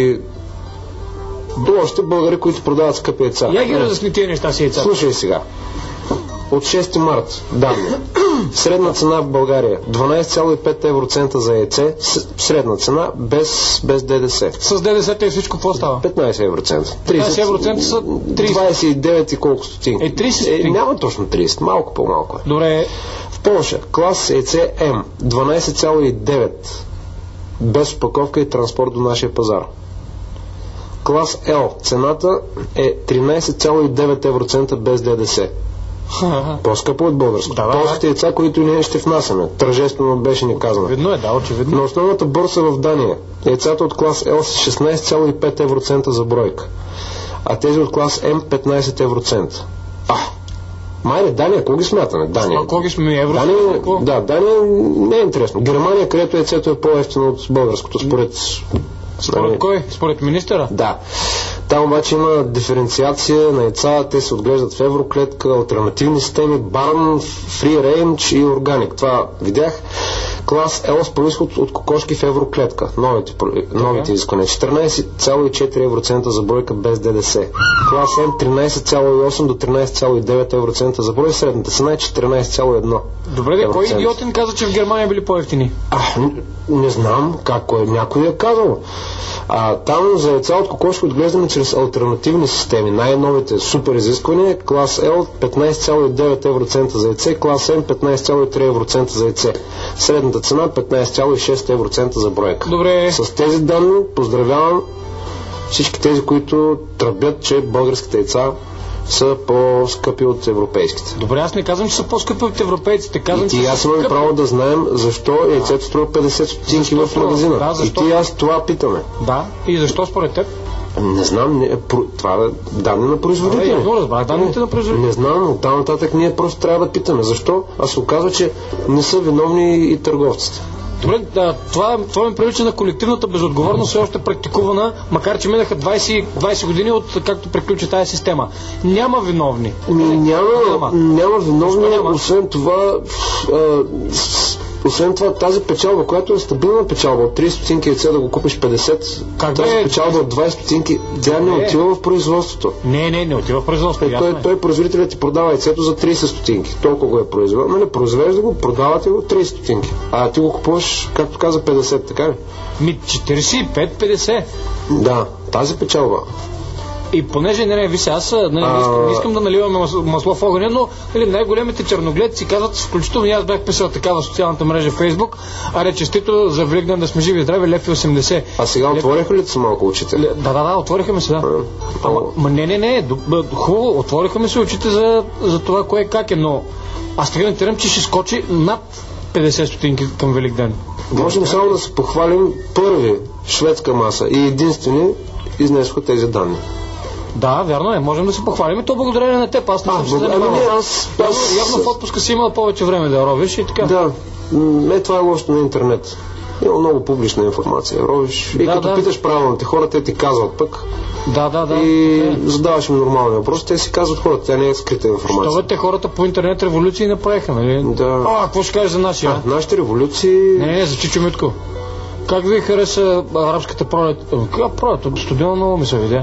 българи, които продават скъпи яйца. Я ги разясни тия неща с яйцата. Слушай сега. От 6 март данни. Средна цена в България 12,5 евроцента за яйце. Средна цена без ДДС. С ДДС и всичко какво става? 15 евроцента. 15 евроцента са 30. 29 и колко стотинки. 30 няма точно 30, малко по-малко. Добре. В Полша клас яйце М 12,9 без опаковка и транспорт до нашия пазар. Клас L цената е 13,9 евроцента без ДДС. По-скъпо от българско. Полските яйца, които ние ще внасяме. Тържествено беше ни казано. Видно е, очевидно. На основната борса в Дания яйцата от клас L са 16,5 евроцента за бройка, а тези от клас М 15 евроцента. Майде, Дания, кого ги смятаме? Дания. Кого ги сме? Евро? Дания не е интересно. Германия, където яйцето е по-евтино от българското, Според кой? Според министъра? Да. Там обаче има диференциация на яйца, те се отглеждат в евроклетка, алтернативни системи, барн, фри рейндж и органик. Това видях. Клас L с произход от кокошки в евроклетка. Новите изисквания. 14,4 евроцента за бройка без ДДС. Клас М 13,8 до 13,9 евроцента за брой. Средната цена е 14,1. Добре, кой идиотин каза, че в Германия били по-евтини? Не знам някой е казал. Там за яйца от кокошки отглеждане чрез алтернативни системи. Най-новите супер изисквания. Клас L 15,9 евроцента за яйце, клас М 15,3 евроцента за яйце. Средната цена 15,6 евроцента за бройка. Добре. С тези данни поздравявам всички тези, които тръбят, че българските яйца са по-скъпи от европейските. Добре, аз не казвам, че са по-скъпи от европейците. Казвам, и аз имам право да знаем защо яйцето струва 50 стотинки в магазина. Да, и ти аз това питаме. Да, и защо според теб? Не знам, това е данни на производителя. Данните на производителя. Не знам, от там нататък ние просто трябва да питаме защо, а се оказва, че не са виновни и търговците. Добре, това ми прилича на колективната безотговорност, все още практикувана, макар че минаха 20 години от както приключи тази система. Няма виновни. Няма виновни, освен това, тази печалба, която е стабилна печалба от 30 стотинки яйце да го купиш 50, тази печалба от 20 стотинки, тя не отива в производството. Не отива в производството. Той производителят ти продава яйцето за 30 стотинки. Толкова го е произвел. Не произвежда го, продава ти го 30 стотинки. А ти го купуваш, както каза, 50, така ли? 45-50. Да, тази печалба. И понеже, виж, аз не искам да наливаме масло в огъня, но най-големите черногледци казват, включително и аз бях писал така в социалната мрежа Фейсбук, честито за Великден да сме живи и здрави, лев и 80. А сега отвориха ли са малко очите? Да, отвориха ми се, да. Не, хубаво, отвориха ми се очите за това кое как е, но аз така гарантирам, че ще скочи над 50 стотинки към Великден. Можем само да се похвалим първи шведска маса и единствени изнесоха тези данни. Да, вярно е. Можем да се похвалим и то благодарение на теб. Аз не съм се занимавал. Явно в отпуска си имал повече време да ровиш и така. Да. Това е лошото на интернет. Има много публична информация. Ровиш и като питаш правилните хора, те ти казват пък. Да. И задаваш ми нормални въпроси, те си казват хората, тя не е скрита информация. Що бе, те хората по интернет революции направиха, нали? Да. Какво ще кажеш за нашия? Нашите революции... Не, за Чичо Митко. Как ви хареса арабската пролет? Каква пролет? Студено много ми се видя.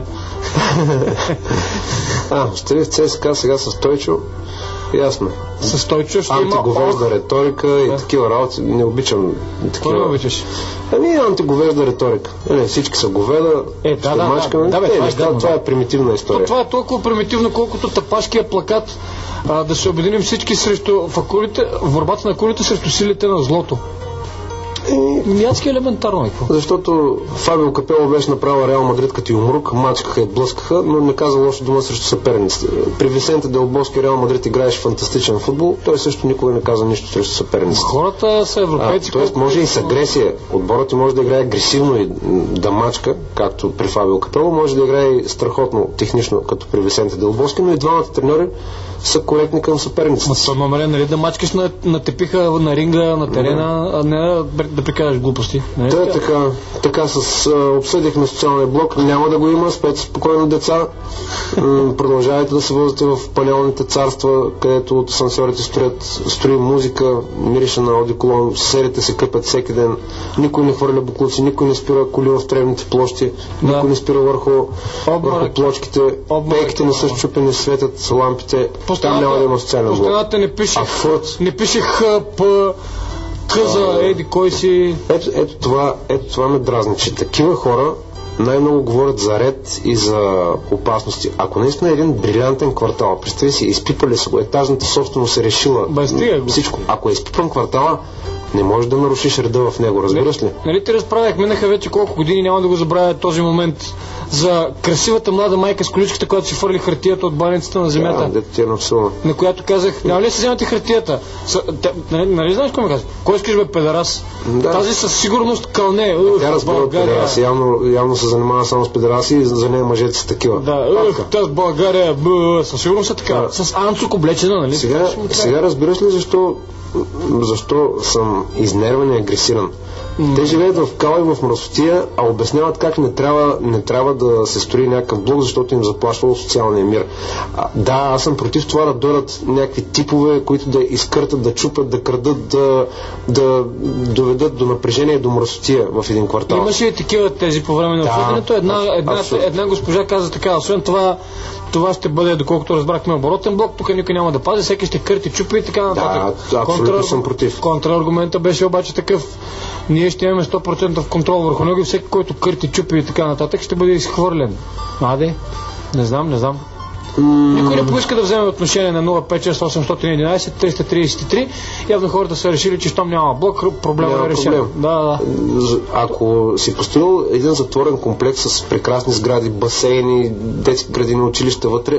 Ще в ЦСКА сега с Стойчо. Ясно. С Стойчо ще има... Антиговежда риторика и такива работи. Не обичам такива... Кой не обичаш? Антиговежда риторика. Всички са говеда. Това е примитивна история. Това е толкова примитивно, колкото тапашкия плакат да се обединим всички срещу борбата на кулите срещу силите на злото. Мятски елементарно. Защото Фабио Капело беше направил Реал Мадрид като юмрук, мачкаха и блъскаха, но не каза лошо дума срещу съперниците. При Висенте Дел Боске Реал Мадрид играеше фантастичен футбол, той също никога не каза нищо срещу съперниците. Хората са европейци. Тоест може и с агресия. Отборът ти може да играе агресивно и да мачка, както при Фабио Капело, може да играе страхотно технично, като при Висенте Дел Боске, но и двамата треньори са коректни към съперниците. Нали да мачкаш на тепиха на ринга, на терена, а не да прикажеш глупости. Така обсъдихме социалния блок, няма да го има, спете спокойно деца. Продължавайте да се возите в панелните царства, където от асансьорите строи музика, мирише на одеколон, серите се къпят всеки ден, никой не хвърля боклуци, никой не спира коли в тревните площи, никой не спира върху плочките, пейките не са счупени, светят лампите. Там няма да има социален блок. По стената не пише ХП, за еди кой си. Ето това ме дразни, че такива хора най-много говорят за ред и за опасности. Ако наистина е един брилянтен квартал, представи си, изпипали са го, етажната собственост е решила всичко. Ако е изпипан квартала, Не можеш да нарушиш реда в него, разбираш ли? Нали ти разправях, минаха вече колко години, няма да го забравя този момент за красивата млада майка с количката, която си фърли хартията от баницата на земята. Да, ти е напсувано. На която казах, няма ли си вземате хартията? Нали знаеш какво ми казах? Кой искаш бе, педерас? Да. Тази със сигурност кълне. Тя разбира от педераси, явно се занимава само с педераси и за нея мъжете са такива. Да, тази България, със сигурност са така. С анцук облечена, нали? Сега разбираш ли защо съм изнервен и агресиран? Те живеят в кал и в мръсотия, а обясняват как не трябва да се строи някакъв блок, защото им заплашва социалния мир. Да, аз съм против това да дойдат някакви типове, които да изкъртат, да чупят, да крадат, да доведат до напрежение, до мръсотия в един квартал. Имаше и такива тези по време на обсъждането. Една госпожа каза така, освен това ще бъде, доколкото разбрахме, оборотен блок, тук никой няма да пази, всеки ще кърти, чупи и така нататък. Да, абсолютно съм против. Контраргумента беше обаче такъв: ние ще имаме 100% контрол върху него и всеки, който кърти, чупи и така нататък, ще бъде изхвърлен. Не знам. Никой не поиска да вземе отношение на 056-811-333. Явно хората са решили, че щом няма блок, проблема е решен. Да. Ако си построил един затворен комплекс с прекрасни сгради, басейни, детски градини, училища вътре,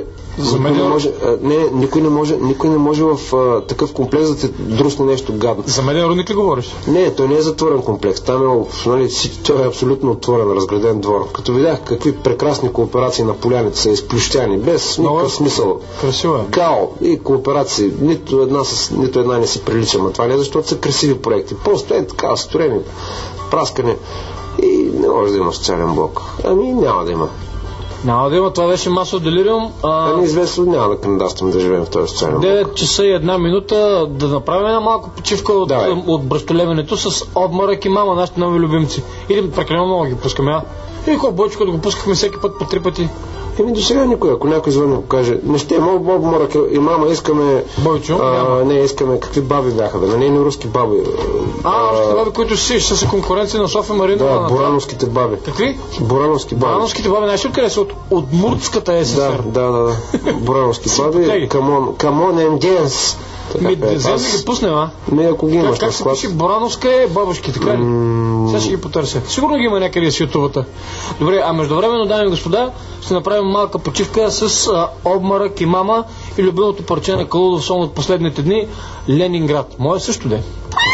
никой не може в такъв комплекс да те друсне нещо гадно. За меден рудник ли говориш? Не, той не е затворен комплекс. Там той е абсолютно отворен, разграден двор. Като видях какви прекрасни кооперации на поляните са изплющяни, без никакъв смисъл. Красиво е. Као и кооперации. Нито една не си прилича. Но това не е защото са красиви проекти. Просто е така, строени, праскане. И не може да има социален блок. Няма да има. Няма да има, това беше масов делириум. Неизвестно, няма да кандидатствам да живеем в този социален блок. 9 часа и 1 минута да направим една малко почивка от бръстолевенето с Обмърък и Мама, нашите нови любимци. Или прекалено много ги пускаме, И хубаво Бойчко да го пускахме всеки път по 3 пъти. До сега никой, ако някой звъни го каже, не ще, Обмърък и Мама, искаме... Бойчо? Не, искаме, какви баби бяха, бе, не руски баби. Руските баби, които са конкуренция на София Маринова. Да, бурановските баби. Какви? Бурановски баби. Бурановските баби, знаеш ли къде са? От Муртската СССР. Да. Бурановски баби, come on and dance. Взем да ги пуснем, ако ги имаш. Как се пише Борановска е бабушки, така ли? Сега ще ги потърся. Сигурно ги има някъде с ютубата. Добре, междувременно, дами и господа, ще направим малка почивка с Обмърък и Мама и любимото парче на Калудов сон от последните дни, Ленинград. Мое също де.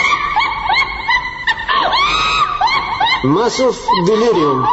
Масов делириум.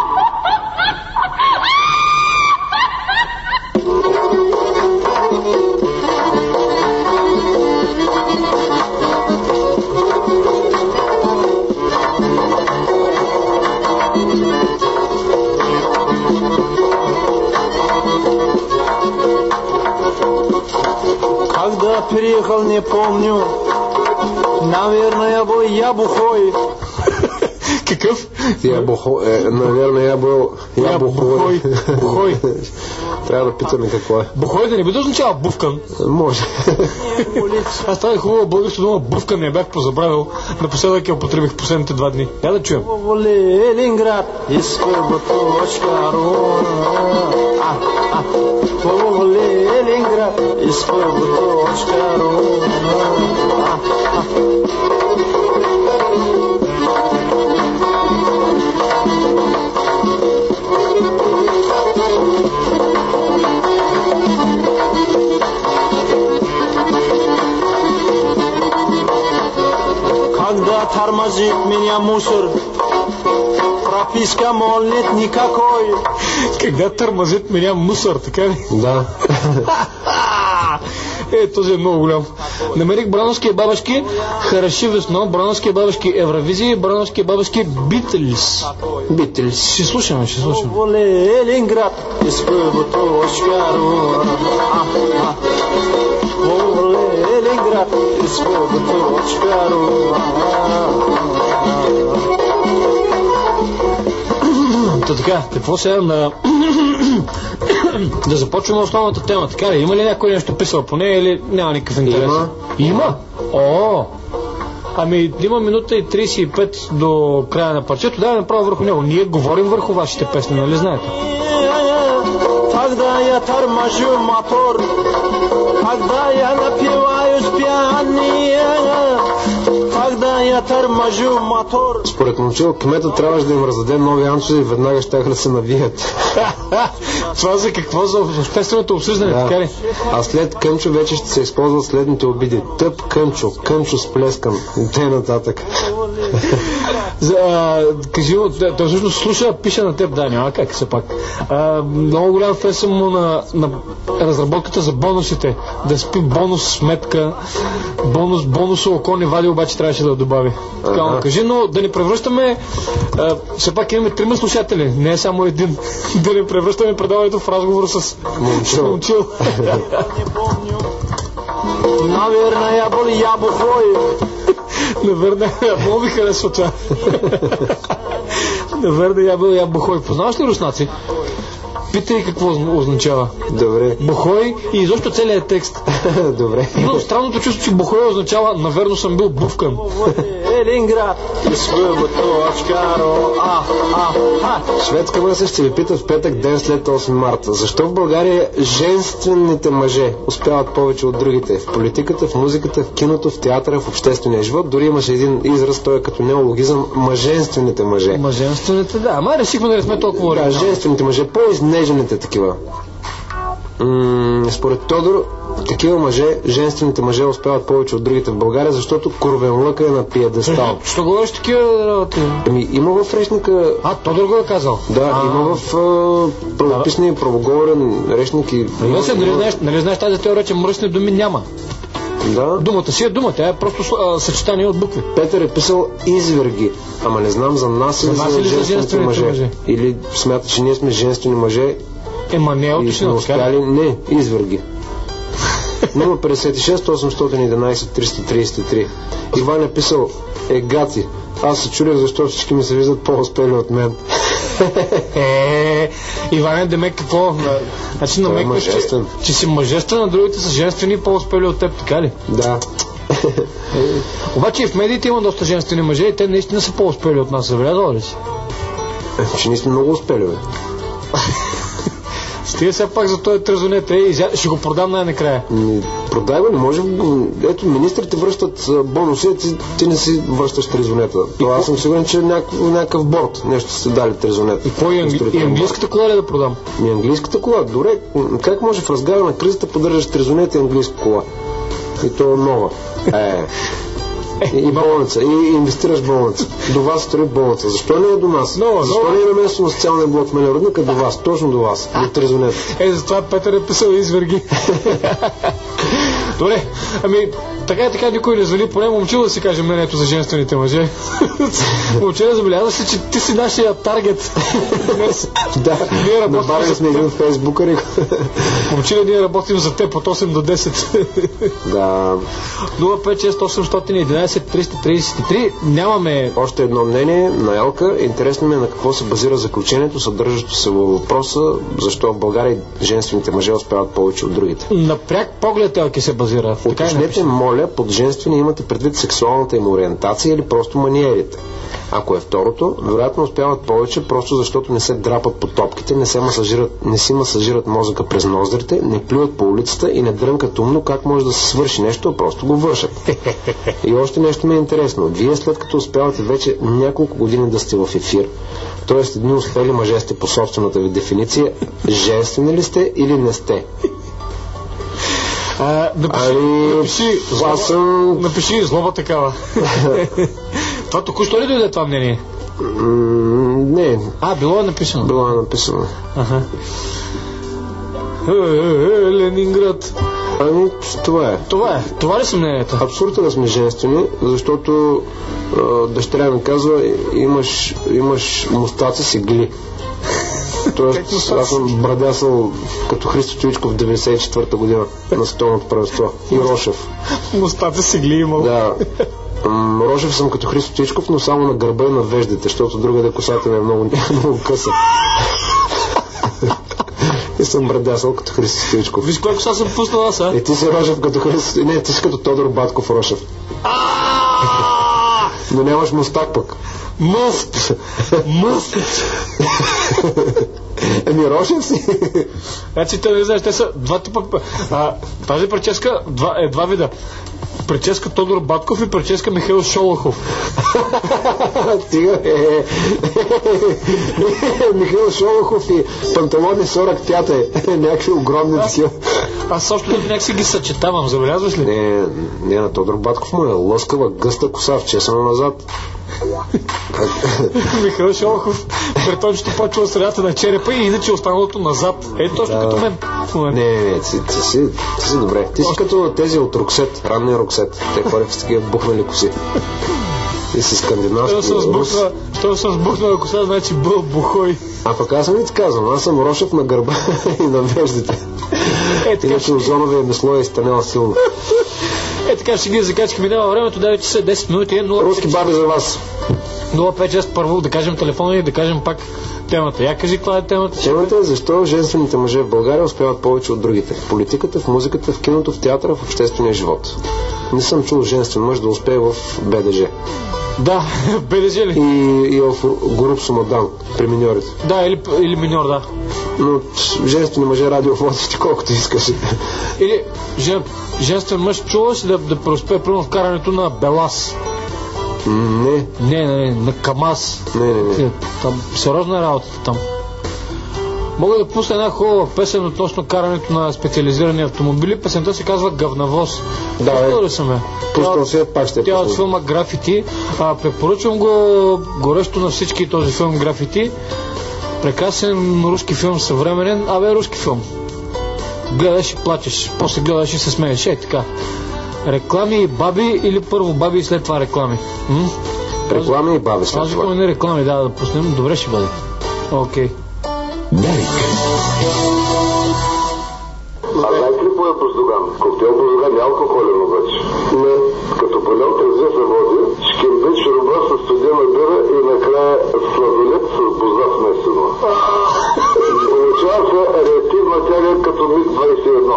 Когда приехал, не помню, наверное, я бухой. Какъв? Наверное, я бухой. Бухой. Трябва да питаме какво е. Бухой да не би да означава бувкан? Може. Аз тази хубава българска дума бувкан не бях позабравил. Напоследък я употребих последните 2 дни. Я да чуем. Ленинград, изпълбаточка-ру. Ленинград, изпълбаточка-ру. Когда тормозит меня мусор, прописка мол нет никакой. Когда тормозит меня мусор, така ли? Да. Този е много голям. Намерих Бурановския бабашки Хороши весно, Бурановския бабашки Евровизия и Бурановския бабашки Битлз. Ще слушаме. Ленинград, изпълбаточка-ру. Ленинград, изпълбаточка-ру. Така, какво сега да започваме основната тема, така ли? Има ли някой нещо писал по нея или няма никакъв интерес? Има? Има минута и 35 до края на парчето, да направо върху него. Ние говорим върху вашите песни, нали знаете? Когда я торможу мотор, когда я напиваюсь пьяный, когда я вятър, мъжу, мотор. Според Момчил, кмета трябваше да им раздаде нови анцузи и веднага щяха да се навият. Това за какво? За общественото обсъждане, Да. така ли? А след Кънчо вече ще се използват следните обиди. Тъп Кънчо, Кънчо с плескан и т.н. нататък. Кажи му, той всъщност слуша, пише на теб, да, няма как все пак. Много голям фен съм му на разработката за бонусите. Да спи бонус сметка, бонусо око не вади, обаче трябваше да добави. Така му кажи, но да не превръщаме, все пак имаме 3 слушатели, не е само един. Да не превръщаме предаването в разговор с Момчил. Наверно, я боли ябохой. Наверно, много ми харесва това. Наверно, ябохой. Познаваш ли руснаци? Питай какво означава. Добре. Бухой и изобщо целият текст. Добре. Имам странното чувство, че бухой означава наверно съм бил бувкан. Елинград. Шведска маса ще ви пита в петък, ден след 8 марта. Защо в България женствените мъже успяват повече от другите? В политиката, в музиката, в киното, в театъра, в обществения живот. Дори имаше един израз, той е като неологизъм, мъженствените мъже. Мъженствените, да. Ама решихме да не сме толкова оригинални. Да, женствените мъже, по-изнежените такива. Според Тодор, такива мъже, женствените мъже успяват повече от другите в България, защото Курвенлъка е на пиедестал. Що говориш такива работи? Има в речника... Тодор го е казал? Да, има в правописния правоговорен речник и... Нали знаеш тази теория, че мръсни думи няма? Да. Думата си е дума, тя е просто съчетание от букви. Петър е писал изверги, ама не знам за нас или за женствените мъже. Или смята, че ние сме женствени мъже. Не е уточнено, успяли. Не, изверги. 056 811 333. Иван е писал гати. Аз се чудех защо всички ми се виждат по-успели от мен. Иване, демек какво? Значи намекваш, че си мъжествен, а другите са женствени и по-успели от теб, така ли? Да. Обаче и в медиите има доста женствени мъже и те наистина са по-успели от нас. Забелязал ли си? Че ние сме много успели, бе. Стига все пак за този трезонет, ще го продам най-накрая. Продай го, не може. Ето, министрите връщат бонуси, ти не си връщаш трезонета. Аз съм сигурен, че някакъв борт нещо сте дали трезонет. И какво и английската кола ли да продам? И английската кола? Добре, как може в разгара на кризата поддържаш трезонет и английска кола? И то е нова. И болница, и инвестираш в болница. До вас строи болница. Защо не е до нас? Защо не е на място на социалния блок Мелеродника? До вас, точно до вас. До трезонет. Затова Петър е писал изверги. Добре, така никой не звали, поне Момчил да си каже мнението за женствените мъже. Момчил, забелязваш ли, че ти си нашия таргет днес? Да, добавили сме един в Фейсбука. Момчил, ние работим за теб от 8 до 10. Да. 056 811 333. Нямаме... Още едно мнение на Елка. Интересно ми е на какво се базира заключението, съдържащо се във въпроса, защо в България женствените мъже успяват повече от другите. На пряк поглед Елки се базира. Уточнете, моля, под женствени имате предвид сексуалната им ориентация или просто маниерите. Ако е второто, вероятно успяват повече, просто защото не се драпат по топките, не си масажират мозъка през ноздрите, не плюят по улицата и не дрънкат умно как може да се свърши нещо, а просто го вършат. И още нещо ми е интересно. Вие след като успявате вече няколко години да сте в ефир, т.е. едни успели мъже сте по собствената ви дефиниция, женствени ли сте или не сте? Напиши злоба такава. Това току-що ли дойде това мнение? Не. Било е написано. Било е написано. Ленинград. Това е. Това ли са мнението? Абсурдно да сме женствени, защото дъщеря ми казва, имаш мустаци си гли. Тоест, аз съм брадясал като Христо Стоичков в 94-та година на световното първенство. И Рошев. Мустаци си гли имал. Да. Рошев съм като Христо Стоичков, но само на гърба и на веждите, защото другаде косата ми е много къса. И съм брадясал като Христо Стоичков. Виж колко коса съм пуснал аз, И ти си Рошев като Христо... Не, ти си като Тодор Батков Рошев. Но нямаш мустак пък. Мъст! Ами Рошев си. Значи те не знаеш, те са два типа. Тази прическа два вида. Прическа Тодор Батков и прическа Михаил Шолохов. Стига Михаил Шолохов и панталони Сорак Тята някакви огромни такива. Аз също някакси ги съчетавам, забелязваш ли? Не, на Тодор Батков му е лъскава, гъста коса, вчесана назад. Михаил Шолохов бретончето почва от средата на черепа и иначе останалото назад. Точно като мен. Не, ти си добре. Ти си като тези от Роксет, ранния Роксет. Те ходиха с такива бухнали коси. И си скандинавски. Що съм сбухнала коса, значи бъл бухой. А пък аз не ти казвам, аз съм Рошев на гърба и на веждите. Иначе озоновия месло е изтънела силно. Така ще ги закачкаме, няма времето, да вече са 10 минути. Руски баби за вас. 056 първо да кажем телефона и да кажем пак темата. Я кажи каква е темата. Темата е защо женствените мъже в България успяват повече от другите. В политиката, в музиката, в киното, в театъра, в обществения живот. Не съм чул женствен мъж да успее в БДЖ. Да, в БДЖ ли? И в Горуп Сумадан, при миньорите. Да, или миньор, да. Но женствени мъже радиоводите, колкото искаш. Или женствен мъж чува си да преуспее примерно в карането на Белас. Не, на КамАЗ. Не. Там сериозна е работата там. Мога да пусна една хубава песен относно карането на специализирани автомобили. Песента се казва Гавнавоз. Да, съм пускам се, пак ще тя от филма Графити. Препоръчвам го горещо на всички този филм Графити. Прекрасен руски филм, съвременен. Руски филм. Гледаш и плачеш, после гледаш и се смееш. Така. Реклами и баби или първо баби и след това реклами? Реклами и баби след това. Не реклами, да пуснем. Добре ще бъде. Окей. Дарик. А знаете ли по Боздоган? Коктейл Боздоган е алкохолен обаче. Не. Като пълен трезвия се води, шкембит, шуруба с студена бира и накрая сладолет с боза смесено. Получава се реактивна тяга като МиГ-21.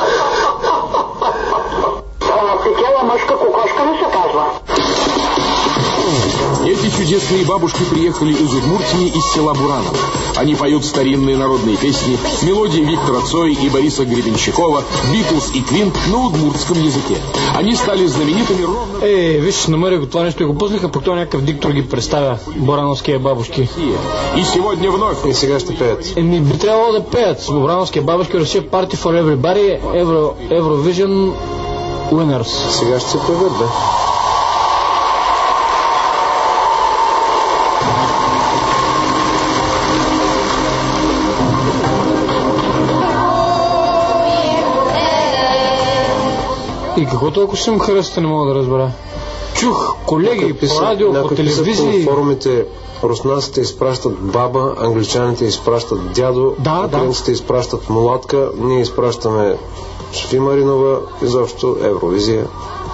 Петела мъжка кокошка ли се казва? Эти чудесные бабушки приехали из Удмуртии, из села Бураново. Они поют старинные народные песни, мелодии Виктора Цоя и Бориса Гребенщикова, Битлз и Квин на удмуртском языке. Они стали знаменитыми ровно... Виж, намерих го това нещо и го пуснаха, пък той някакъв диктор ги представя, бурановския бабушки. И сегодня вновь... И сега ще пеят. Би трябвало да пеят. Бурановския бабушки реши Party for Everybody, Eurovision Winners. Сега ще се появят, бе. И какво толкова ще им харесате, не мога да разбера. Чух колеги по радио, по телевизии. По форумите руснаците изпращат баба, англичаните изпращат дядо, украинците изпращат мулатка, ние изпращаме Софи Маринова, изобщо Евровизия.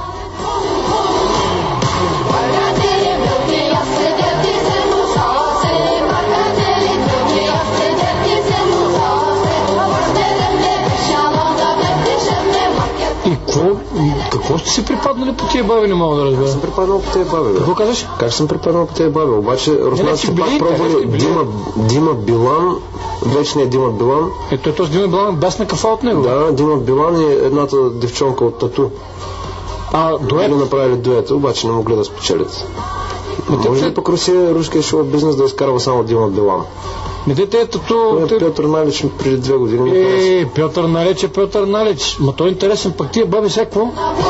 Какво сте си припаднали по тия баби, не мога да разбера. Как съм припаднал по тия баби, бе? Какво казваш? Как съм припаднал по тия баби? Обаче руснаците пак пробвали Дима Билан, вечният Дима Билан. Този Дима Билан басна кафа от него. Да, Дима Билан и едната девчонка от Тату. Дует? Направили дует, обаче не могли да спечелят. Може ли пък Русия, руския шоу бизнес да изкарва само Дима Билан? Петър Налич преди 2 години. Петър Налич е Петър Налич. Ма той е интересен, пък тия баби всякво.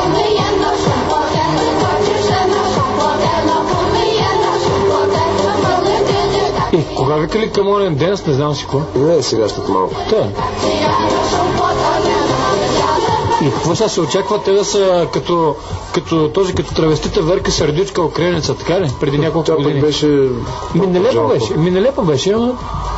Кога викали Камонен Денс, не знам си какво. Не, сега след малко. И какво сега се очаква те да са като травестита Верка Сърдючка Окреница, така ли? Преди няколко години. Това беше... Нелепо беше, ама...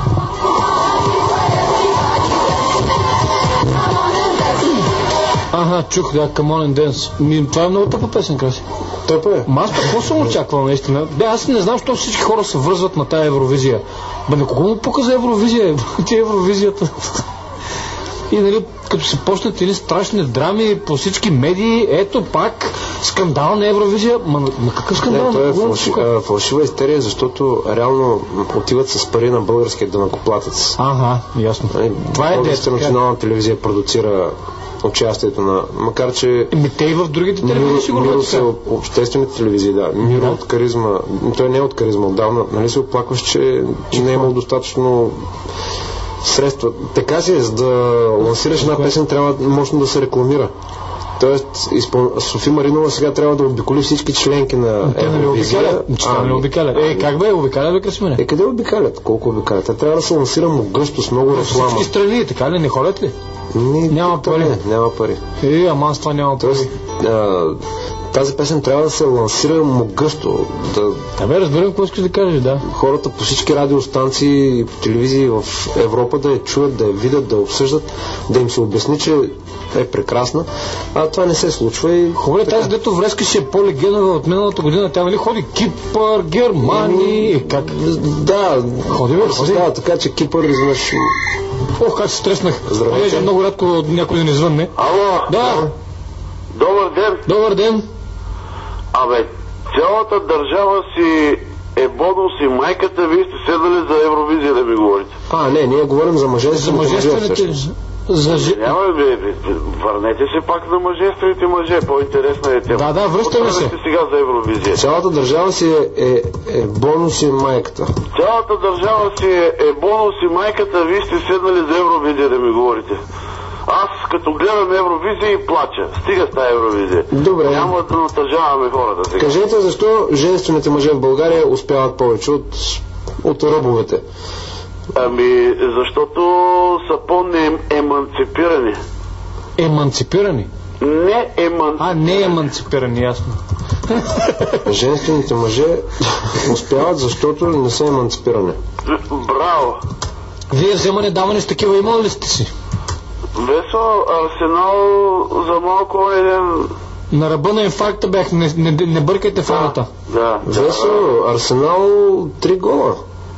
Чух, да, Камонен Денс. Това е много тъпа песен, краси. Тъпа е? Аз какво съм очаквал, наистина? Аз не знам, защо всички хора се връзват на тая Евровизия. На кого му пука за Евровизия? Ти Евровизията. И нали, като се почнат едни страшни драми по всички медии, ето пак скандал на Евровизия. Ма какъв скандал? Не, това е фалшива истерия, защото реално отиват с пари на българския данъкоплатец. Ага, ясно. Това е Българската национална телевизия продуцира участието на... Макар че... Те и в другите телевизии сигурно. Миро са обществените телевизии, да. Миро от каризма... Той не е от каризма отдавна. Нали се оплакваш, че не е имал достатъчно средства. Така си, за да лансираш една песен, трябва мощно да се рекламира. Тоест, Софи Маринова сега трябва да обиколи всички членки на Евровизия. Как бе? Обикалят, бе, Красимире? Къде обикалят? Колко обикалят? Те трябва да се лансира гъсто с много реклама. Всички страни, така ли? Не ходят ли? Няма пари. Няма пари. Ама с това няма пари. Тази песен трябва да се лансира гъсто. Разбирам какво искаш да кажеш, да. Хората по всички радиостанции и по телевизии в Европа да я чуят, да я видят, да я обсъждат, да им се обясни, че е прекрасна. А това не се случва и... Хубаво, тази дето връзка ще е по-легендна от миналата година. Тя нали ходи Кипър, Германия... Как? Да. Ходи. Да, така че Кипър изведнъж... Как се стреснах. Здравейте. Много рядко някой да не звънне. Ало. Да. Добър ден. Добър ден. Цялата държава си е бонус и майката, вие сте седнали за Евровизия да ми говорите. Не, ние говорим за мъжествените. Върнете се пак на мъжествените мъже, по-интересна е тема. Да, връщаме се. Сега за Евровизия. Цялата държава си е бонус и майката. Цялата държава си е бонус и майката, вие сте седнали за Евровизия да ми говорите. Аз като гледам Евровизия и плача. Стига с тази Евровизия. Добре. Няма да натъжаваме хората сега. Кажете защо женствените мъже в България успяват повече от ръбовете? Защото са по-еманципирани. Еманципирани? Не еманципирани, ясно. Женствените мъже успяват, защото не са еманципирани. Браво! Вие вземане-даване с такива имали ли сте си? Весо, Арсенал за малко ден... На ръба на инфаркта бях, не бъркайте фаната. Да. Весо, Арсенал 3 гола.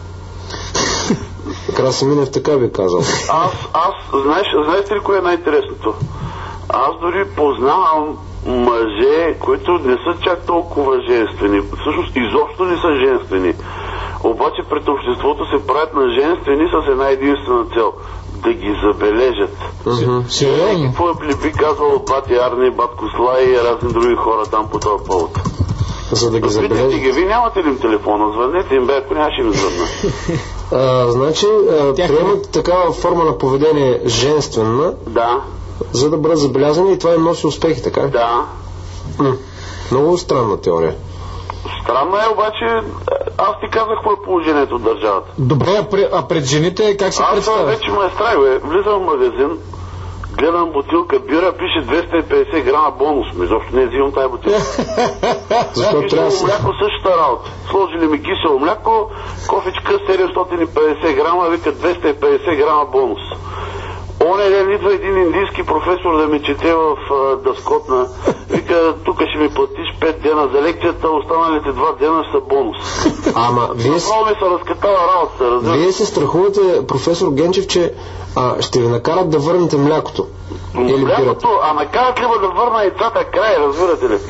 Красиминев така би казал. Знаете ли кое е най-интересното? Аз дори познавам мъже, които не са чак толкова женствени. Всъщност изобщо не са женствени. Обаче пред обществото се правят на женствени с една единствена цел. Да ги забележат. Сериозно? Какво би казал бати Арни, батко Слай и разни други хора там по този повод? За да ги забележат. Вие нямате ли им телефона? Звънете им, ако нямаше им звънна. Значи, приемат такава форма на поведение женствена, за да бъдат забелязани и това им носи успехи, така? Да. Много странна теория. Странно е, обаче аз ти казах какво е положението в държавата. Добре, а пред жените как се представя? Аз вече ме страх, влизам в магазин, гледам бутилка бира, пише 250 грама бонус. Изобщо не взимам тази бутилка. Защо трябва да мляко същата работа. Сложили ми кисело мляко, кофичка 750 грама, вика 250 грама бонус. Оня ден идва един индийски професор да ме чете в дъскотна. Вика, тук ще ми платиш 5 дена за лекцията, останалите 2 дена са бонус. Ама вие... Направо ми се разкатава работата, разбира. Вие се страхувате, професор Генчев, че ще ви накарат да върнете млякото. Или млякото, накарат ли да върна яйцата край, разбирате ли?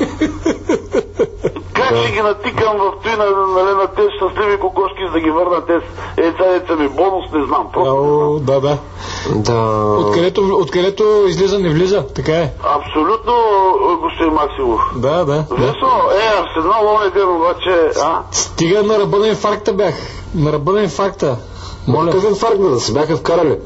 Как ще ги натикам в той на тези щастливи кокошки, за да ги върна тези яйца ми бонус, не знам. Просто да. Откъдето излиза, не влиза, така е. Абсолютно, господин Максимов. Да. Весо, Арсенал, оня ден обаче, Стига на ръба на инфаркта бях. На ръба на инфаркта. Какъв инфаркт, да се бяха вкарали?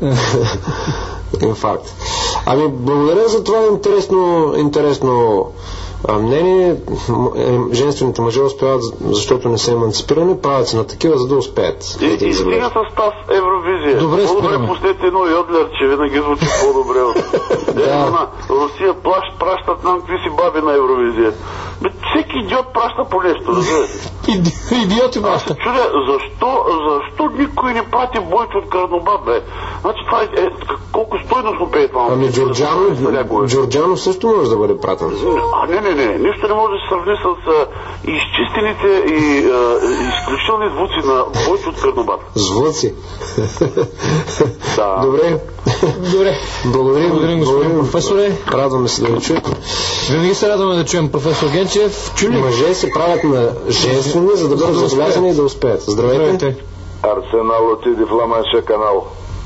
Инфаркт. Благодаря за това интересно мнение. Женствените мъже успяват, защото не са еманципирани, правят се на такива, за да успеят. И стига с тази Евровизия. По-добре пустете едно йодлерче, винаги звучи по-добре. Русия пращат нам какви си баби на Евровизия. Всеки идиот праща по нещо, разбирате. Идиоти праща. Аз се чудя, защо никой не прати Бойчо от Карнобат, бе? Значи това е колко стойностно пее това. Джорджано също може да бъде пратен. Не. Нищо не може да се сравни с изчистените и изключителни звуци на Бойчо от Карнобат. Звуци? Да. Добре. Добре. Благодарим, господин професоре. Радваме се да ви чуем. Винаги се радваме да чуем професор Генчев. Чули? Мъже се правят на женствени, за да бъдат забелязани и да успеят. Здравейте. Арсенал отиде в Ла-Манша канал.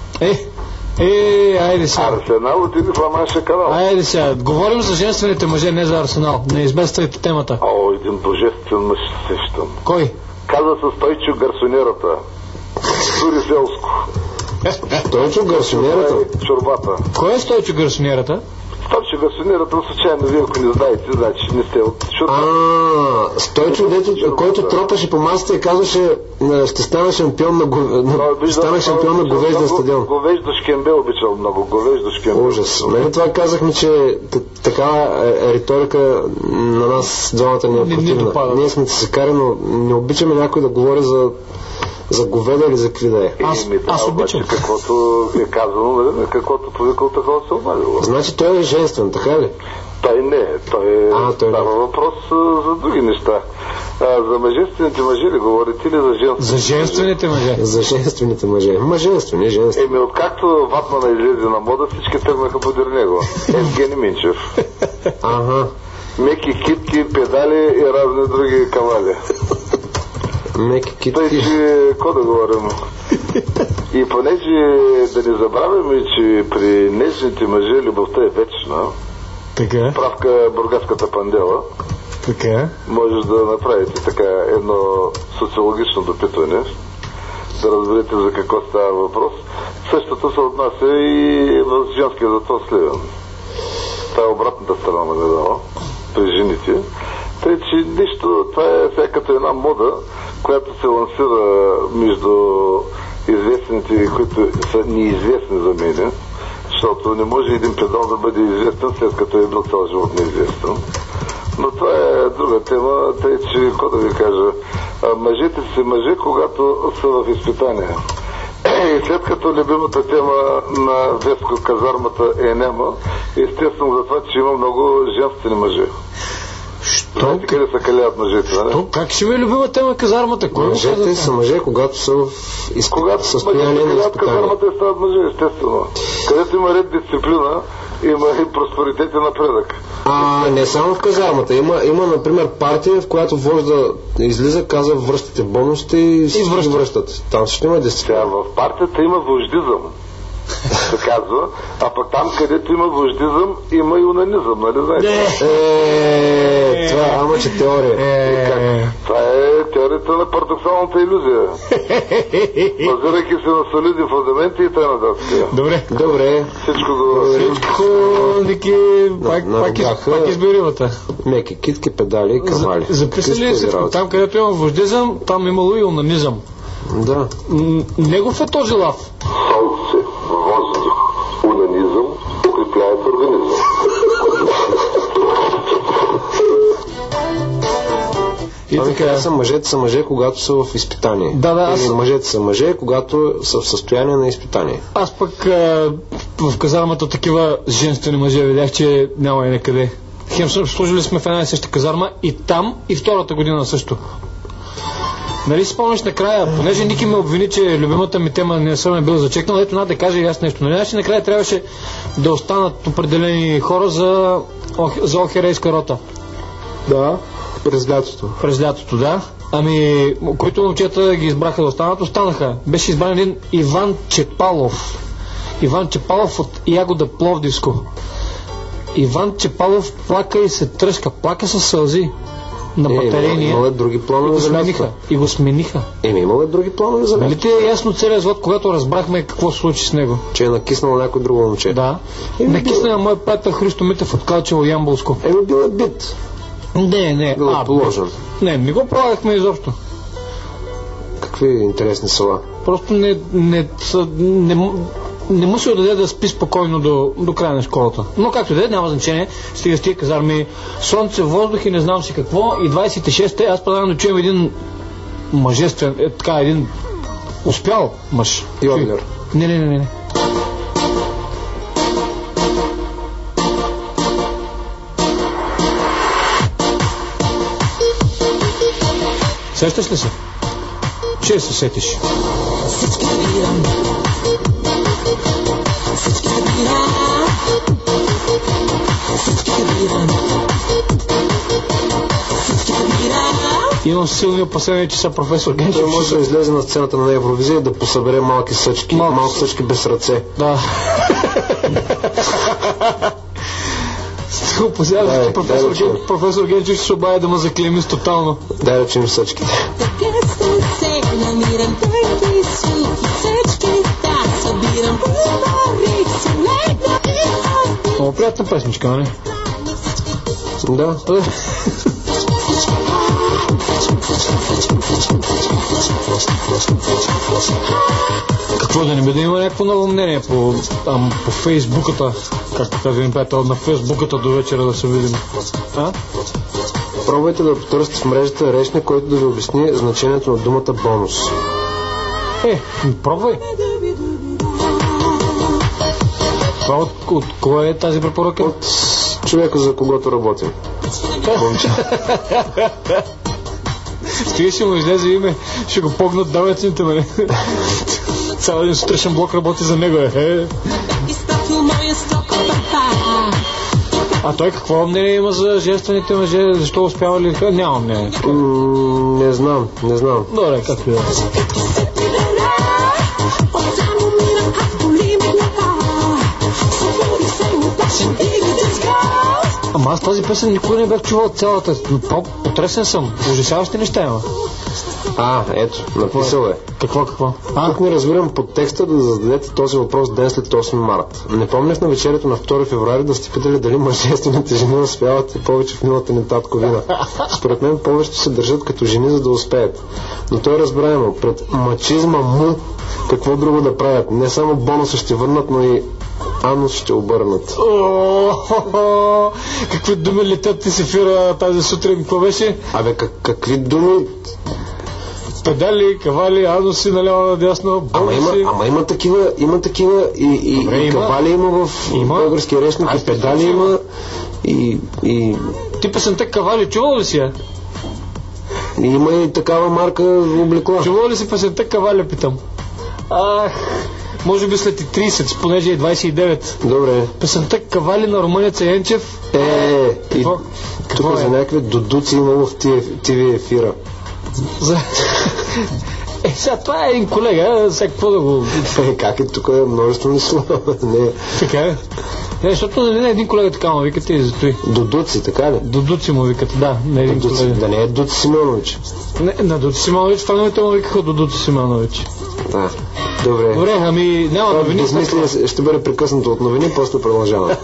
Айде сега. Арсенал отиде в Ла-Манша канал. Айде сега. Говорим за женствените мъже, не за Арсенал. Не измествайте темата. Един божествен мъж се сещам. Кой? Каза се Стойчо Гарсонерата. Тури Селско. Стойчо Гарсонерата? Чорбата. Кой е Стойчо Гарсонерата? Стойчо Гарсонерата, случайно вие, ако не знаете, значи не сте от... Стойчо, който тропаше по масата и казваше, ще стана шампион на говежден стадион. Говеждо Шкембе обичал много. Говеждо Шкембе. Ужас. Нали това казахме, че такава риторика на нас двамата не е противна. Ние сме цесекари, но не обичаме някой да говори за говеда или за какви да е. Аз обичам. Каквото е казано, каквото повикал, такова се обадило. Значи той е женствен, така ли? Той не. Става въпрос за други неща. За мъжествените мъже ли говорите или за женствените? За женствените мъже. За женствените мъже. Мъжествени, женствени. Откакто Ватмана излезе на мода, всички тръгнаха подир него. Евгений Минчев. Меки китки, педали и разни други кавали. Меки китки. Тъй, че, какво да говорим? И понеже да не забравяме, че при нежните мъже любовта е вечна. Така. Справка Бургаската пандела. Така. Можеш да направите така едно социологично допитване, да разберете за какво става въпрос. Същото се отнася и в женския затвор Сливен. Това е обратната страна на медала при жените. Тъй, че нищо, това е сега като една мода, която се лансира между известните, които са неизвестни за мен, защото не може един педал да бъде известен, след като е бил цял живот неизвестен. Но това е друга тема, тъй, че, какво да ви кажа, мъжете си мъже, когато са в изпитание. И след като любимата тема на Веско казармата е нема, естествено за това, че има много женствени мъже. Знаете къде са калят мъжете, нали? Как ще ми е любима тема казармата? Мъжете са мъже, когато са в състояние на изпитание. Казармата стават мъже, естествено. Където има ред, дисциплина, има и просперитет и напредък. Не само в казармата. Има, например, партия, в която вожда излиза, казва връщате бонусите и всички връщат. Там ще има дисциплина. В партията има вождизъм, се казва, а пък там, където има вождизъм, има и унанизъм, нали знаете? Това че теория. Това е теорията на парадоксалната илюзия. Базирайки се на солидни фундаменти и т.н. Добре. Всичко, Ники, пак избиримата. Меки китки, педали и кавали. Записали всичко. Там, където има вождизъм, там имало и унанизъм. Да. Негов е този лав. Солнце, въздух, унанизъм, укрепляет организъм. Мъжете са мъже, когато са в изпитание. Мъжете са мъже, когато са в състояние на изпитание. Аз пък в казармата такива женствени мъже видях, че няма и некъде. Служили сме в една и съща казарма и там, и втората година също. Нали си спомняш накрая, понеже Ники ме обвини, че любимата ми тема не съм бил зачекнал, ето надо да кажа и аз нещо. Нали, значи накрая трябваше да останат определени хора за охерейска рота. Да, през лятото. През лятото, да. Които момчета ги избраха да останаха. Беше избран един Иван Чепалов. Иван Чепалов от Ягода Пловдивско. Иван Чепалов плака и се тръска. Плака със сълзи. На батерейния. Имало други планове за лятото. И го смениха. Имало други планове за лятото. Нали ти е ясно целият звод, когато разбрахме какво се случи с него? Че е накиснал някой друго момче. Да. Накисна на мой приятел Христо Митев от Калчево Ямболско. Бил е бит. Не. Бил е положен. Не го правихме изобщо. Какви интересни слова. Просто не му се отдаде да спи спокойно до края на школата. Но както и да е, няма значение. Стига с тия казарми слънце, въздух и не знам си какво. И 26-те аз предлагам да чуем един мъжествен, един успял мъж. Йодлер. Не. Сещаш ли се? Ще се сетиш. Имам силни опасения, че са професор Генчев. Той може да излезе на сцената на Евровизия и да посъбере малки съчки. Малки съчки без ръце. Да. Опасявам, професор Генчев ще се обади да ме заклейми тотално. Дай да чуем съчките. Много приятна песничка, нали? Да. Какво да не би да има някакво ново мнение по фейсбуката, както казва ми приятел, на фейсбуката до вечера да се видим. А? Пробвайте да потърсите в мрежата речник, който да ви обясни значението на думата бонус. Пробвай. Това от кой е тази препоръка? От човека, за когото работим. Стига ще му излезе име, ще го погнат давеците, нали? Цял един сутрешен блок работи за него. А той какво мнение има за женствените мъже? Защо успява ли? Няма мнение. Не знам. Добре, както е. Ама аз тази песен никога не бях чувал цялата. Потресен съм. Ужасяващи неща има. Ето, написал е. Какво? Тук не разбирам под текста да зададете този въпрос ден след 8 март. Не помня в навечерието на 2 февруари да сте питали дали мъжествените жени успяват повече в милата ни татковина. Според мен повечето се държат като жени, за да успеят. Но той е разбираемо. Пред мачизма му какво друго да правят. Не само бонуса ще върнат, но и анус ще обърнат. Какви думи летят ти се фира тази сутрин? Какво беше? Какви думи? Педали, кавали, ануси наляво надясно, бонуси. Ама има такива и добре, кавали има в българския речник, и педали има и... Ти песента кавали, чувал ли си я? Има и такава марка облекла. Чувал ли си песента кавали, питам? Може би след 30, понеже е 29. Добре. Песента кавали на румънеца Янчев. Тук за някакви дудуци имало в TV ефира. Сега това е един колега, сега какво да го... Как е, тук е множество мисла. Така е. Защото не е един колега така му викате и затои. Дудуци, така ли? Дудуци му викате, да. Не един колега. Да не е Дудуци Симеонович. Не, на Дудуци Симеонович, фановете му викаха Дудуци Симеонович. Да. Добре, ами няма новини. Безмислие ще бъде прекъснато от новини, после продължаваме.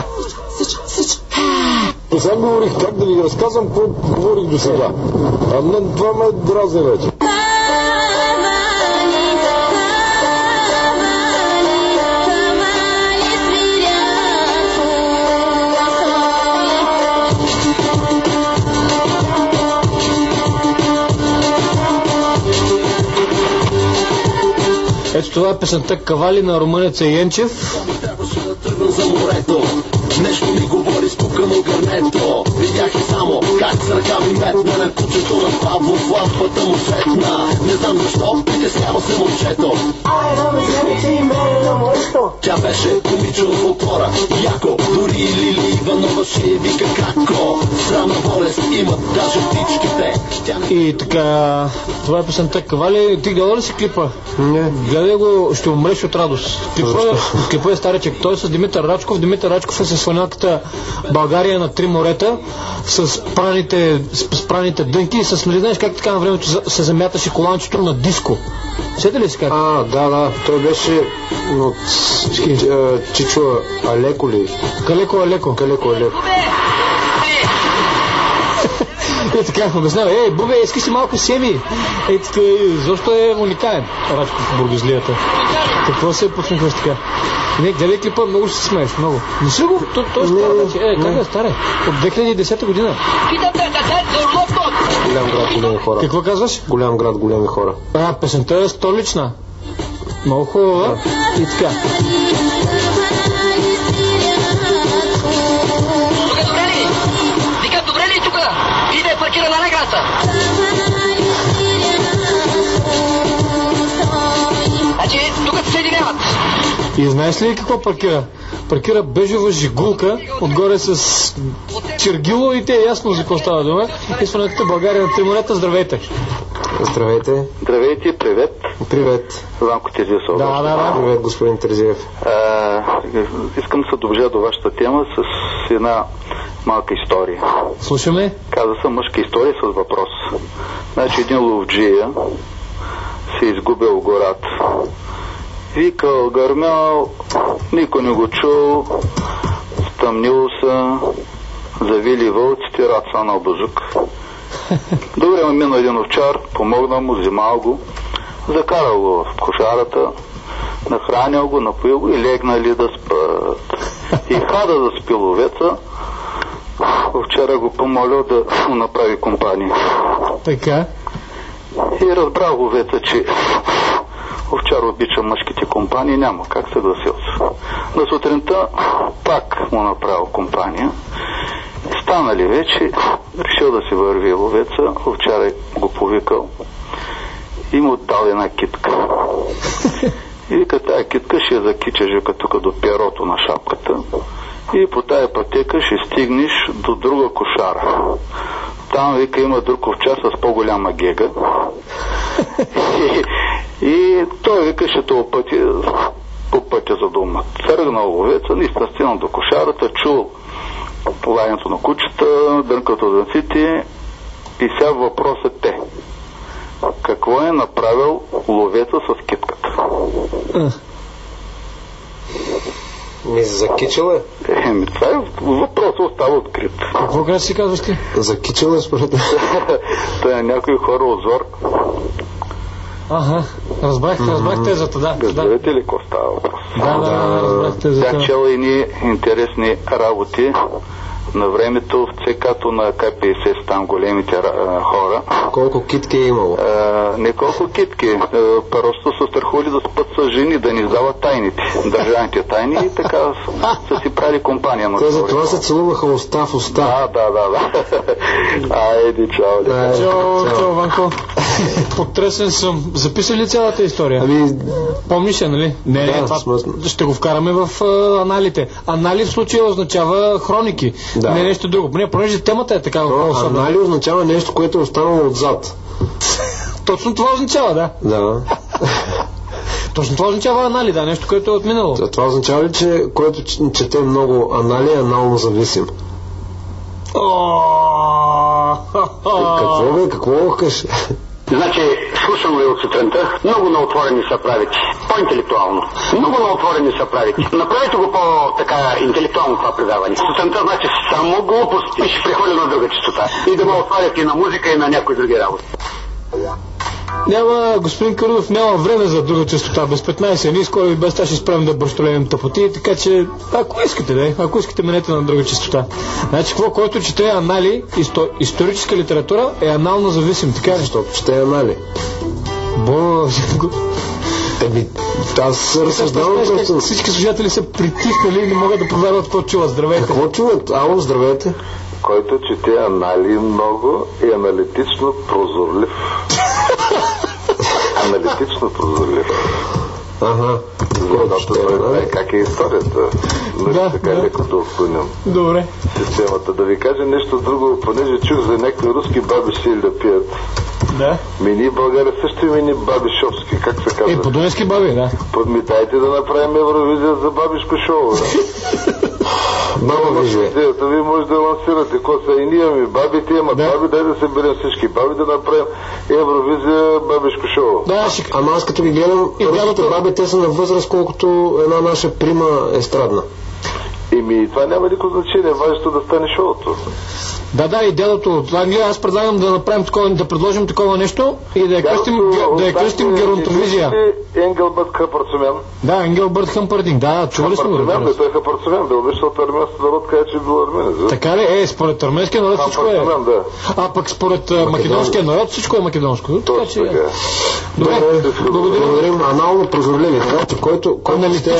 Сега говорих как да ви разказвам какво говорих до сега. Това ме дразни вече. Ето това е песента Кавали на румънеца Янчев. Нещо ми говори спукано гърнето. Видях и само как с ръка ми метна на кучето на Павло в лампата му светна. Не знам защо, притеснява се момчето. Тя беше комично в отвора. Яко, дори Лили Иванова ще вика како. Срамна болест имат даже птичките. И така, това е песента Кавали. Ти гледа ли си клипа? Не. Гледай го, ще умреш от радост. Клипа е старечек. Той е с Димитър Рачков. Димитър Рачков е с фанелката България на 3 морета, с праните дънки и с, нали знаеш как така на времето се замяташе коланчето на диско. Сети ли си как? Да. Той беше от Чичо Алеко ли? Калеко Алеко. И така, обяснява, Бубе, искаш ли малко семи? Така, защо е уникален Рачков в бургезлията? Какво се посмихваш така? Не, гледай клипа, много ще се смееш, много. Не си го, той е стар вече. Как е старе? От 2010 година. Голям град, големи хора. Какво казваш? Голям град, големи хора. Песента е столична. Много хубава. И така. Добре ли тук? Иде паркира на неграта. Значи, тук се съединяват. И знаеш ли какво паркира? Паркира бежева жигулка, отгоре с чергило и те е ясно за какво става дума. И свънката България на 3 морета. Здравейте! Здравейте! Здравейте, привет! Привет! Ванко Терзиев. Да. Привет, господин Терзиев. Искам да се доближа до вашата тема с една малка история. Слушаме. Каза съм мъжка история с въпрос. Значи един ловджия се изгубил в гората. Викал, гърмял, никой не го чул, стъмнило се, завили вълците, раца на бузук. Добре, му мина един овчар, помогнал му, взимал го, закарал го в кошарата, нахранил го, напоил го и легнали да спят. И хада да спи ловеца, овчара го помолил да му направи компания. Така. И разбрал ловеца, че овчар обича мъжките компании, няма как съгласил се. На сутринта пак му направил компания. Станали вече, решил да се върви ловеца, овчар го повикал и му дал една китка. И вика, тая китка ще я закичаш тук до перото на шапката и по тая пътека ще стигнеш до друга кошара. Там, вика, има друг овчар с по-голяма гега. И той, вика, ще това по пътя за дома. Тръгнал ловеца, наистина стигнал до кошарата, чул лаянето на кучета, дъркато зънците и сега въпросът е: какво е направил ловеца с китката? Закичал е? Това е въпросът, остава открит. Какво как си казваш ти? Закичал е според мен. Той е някой хора отзор. Ага, разбрах тезата, да. Разберете ли какво става въпрос? Да, разбрах тезата. Тя чела едни интересни работи на времето в ЦК-то на К-50, там големите хора. Колко китки е имало? Не колко китки. Просто са страхували да спът с жени, да ни издават тайните, държавните тайни и така са си правили компания. Те за това се целуваха уста в уста. Да. Айде, чао. Чао, Ванко. Потресен съм. Записа ли цялата история? Помниш я, нали? Не, ще го вкараме в аналите. Анали в случая означава хроники. Да. Не нещо друго. Не, понеже темата е така. Анали означава нещо, което е останало отзад. Точно това означава, да. Точно това означава анали, да, нещо, което е отминало. Това означава ли, че който чете много анали е анално зависим? Какво кажеш? Значи, слушам ви от сутринта, много наотворени са правите, по-интелектуално. Много наотворени са правите. Направете го по-така интелектуално това предаване. Сутринта, значи, само глупости и ще прехвърля на друга честота. И да ме отварят и на музика, и на някои други работи. Господин Кърдов, няма време за друга честота. Без 15, ние скоро и без това ще спрем да бърстолеем тъпоти, така че ако искате, менете на друга честота. Значи, който чете анали, историческа литература е анално зависим, така ли? Защото чете анали. Аз разсъждавам просто. Всички слушатели са притихнали и не могат да повярват какво чуват. Здравейте. Какво чуват? Ало, здравейте. Който чете анали много е аналитично прозорлив. Аналитично прозорлив. Защото как е историята. Така леко да отклоням. Добре. Системата. Да ви кажа нещо друго, понеже чух за някакви руски баби ще да пият. Да. Мини в България също имени баби шопски, как се казва? Подунайски баби, да. Дайте да направим Евровизия за бабишко шоу. Баба вижда. Вие може да лансирате, какво са и ние ми бабите имат баби, дай да се берем всички баби, да направим Евровизия бабишко шоу. Ама аз като ги гледам, руските баби, те са на възраст, колкото една наша прима естрадна. Това няма никакво значение, важното да стане шоуто. Да, и дядото от Англия, аз предлагам да направим такова, да предложим такова нещо и да я кръстим геронтовизия. Енгелбърт Хъпърцумен. Да, Енгелбърт Хъмпърдинг, чували сме го. Хъпърцумен, той е Хъпърцумен, да обещал армейския народ, каже, че е бил арменец. Така ли? Според армейския народ всичко е. А пък според македонския народ всичко е македонско. Точно така. Добре, благодарим. Анално прозорливи. Който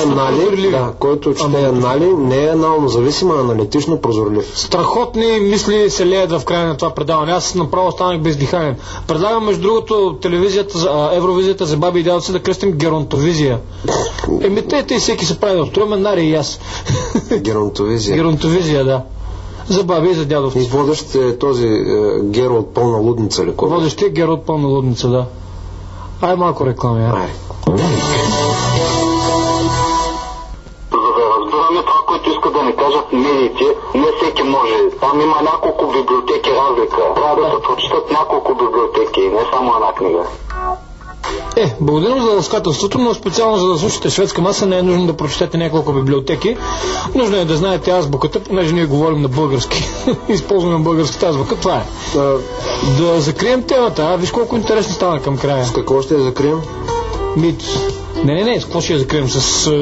чете анали, не е анално зависим, а аналитично прозорлив. Страхотни мисли сълзи се леят в края на това предаване. Аз направо останах бездиханен. Предлагам, между другото, телевизията, Евровизията за баби и дядовци да кръстим Геронтовизия. Те и всеки се прави да строим, Нари и аз. Геронтовизия. Геронтовизия, да. За баби и за дядовци. И водещ е този Геро от пълна лудница, ли? Водещ е Геро от пълна лудница, да. Ай, малко реклами, За да разбираме това, което искат да ни кажат медиите, не всеки може. Там има няколко библиотеки разлика. Трябва да се прочитат няколко библиотеки, не само една книга. Благодарим за ласкателството, но специално за да слушате Шведска маса не е нужно да прочетете няколко библиотеки. Нужно е да знаете азбуката, понеже ние говорим на български. Използваме българската азбука, това е. Да закрием темата, виж колко интересно стана към края. С какво ще я закрием? Не, с какво ще я закрием?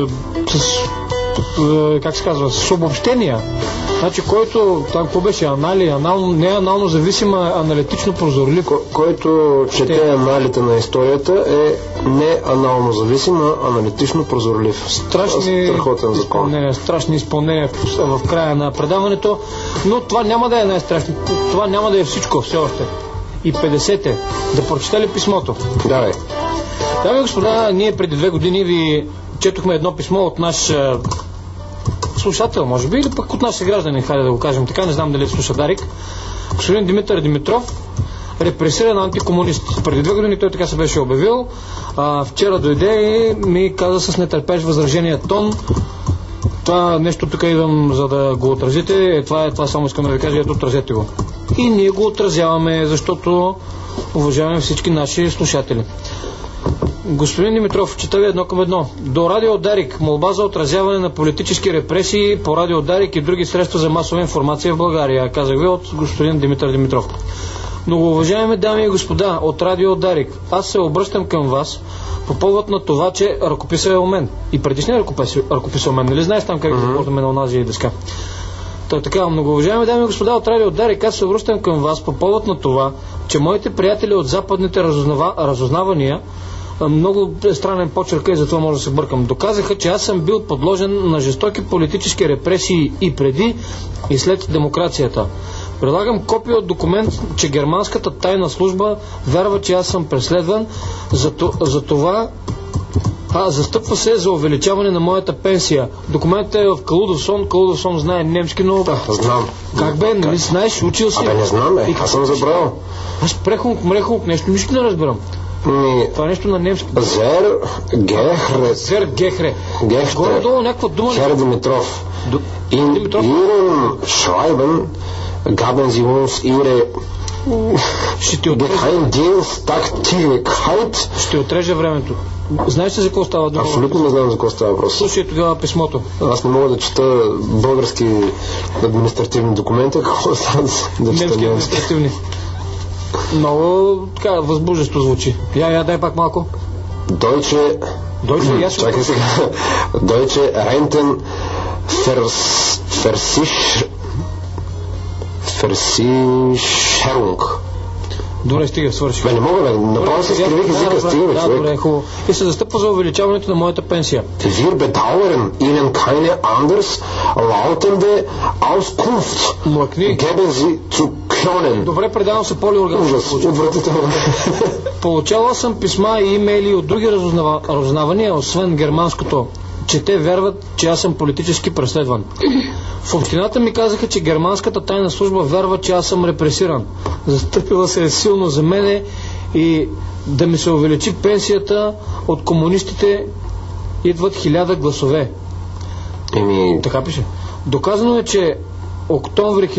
Как се казва, с обобщения. Значи, който, там какво беше, не анално зависим, а аналитично прозорлив. Който чете аналите на историята е не анално зависим, а аналитично прозорлив. Страхотен закон. Страшни изпълнения в края на предаването, но това няма да е най-страшно. Това няма да е всичко все още. И 50-те. Да прочета ли писмото? Давай. Дами и господа, ние преди 2 години ви четохме едно писмо от наш слушател, може би, или пък от наши граждани, хайде да го кажем така, не знам дали слуша Дарик. Господин Димитър Димитров, репресиран антикомунист. Преди 2 години той така се беше обявил. Вчера дойде и ми каза с нетърпеж възражения тон. Това нещо тук идвам, за да го отразите. Това само искам да ви кажа, ето отразете го. И ние го отразяваме, защото уважаваме всички наши слушатели. Господин Димитров, чета ви 1:1. До Радио Дарик, молба за отразяване на политически репресии по Радио Дарик и други средства за масова информация в България, казах ви от господин Димитър Димитров. Многоуважаеми дами и господа от Радио Дарик, аз се обръщам към вас по повод на това, че ръкописът е у мен. И предишният ръкопис е у мен. Нали знаеш там как да започваме на онази деска? Така, многоуважаеми дами и господа от Радио Дарик, аз се обръщам към вас по повод на това, че моите приятели от западните разузнавания, много странен почерк и затова може да се бъркам, доказаха, че аз съм бил подложен на жестоки политически репресии и преди, и след демокрацията. Предлагам копия от документ, че германската тайна служба вярва, че аз съм преследван, за това застъпва се за увеличаване на моята пенсия. Документът е в Калудовсон. Калудовсон знае немски, но... Знам. Как бе, нали знаеш, учил си? Не знам, аз съм забрал. Аз прехунк, нищо не разбирам. Това е нещо на немски. Зер Гехре. Горе-долу някаква дума. Хер Димитров. Ирен Шрайбен gaben Sie uns Ihre Geheimdienstaktivität. Ще отрежа времето. Знаеш ли за какво става дума? Абсолютно не знам за какво става въпрос. Слушай тогава писмото. Аз не мога да чета български административни документи, какво става да чета немски административни. Много така възбуждащо звучи. Дай пак малко. Deutsche Renten Versicherung. Добре, стига, свърши. Не мога, направо се скривих езика, стига, човек. Добре, хубаво. И се застъпва за увеличаването на моята пенсия. Wir bedauern Ihnen keine anders lautende Auskunft geben Sie zu können. Добре, предавам се полиорганизм. Ужас, отвратително. Получавал съм писма и имейли от други разузнавания, освен германското, че те вярват, че аз съм политически преследван. В общината ми казаха, че германската тайна служба вярва, че аз съм репресиран. Застъпила се е силно за мене и да ми се увеличи пенсията от комунистите идват 1000 гласове. Така пише. Доказано е, че октомври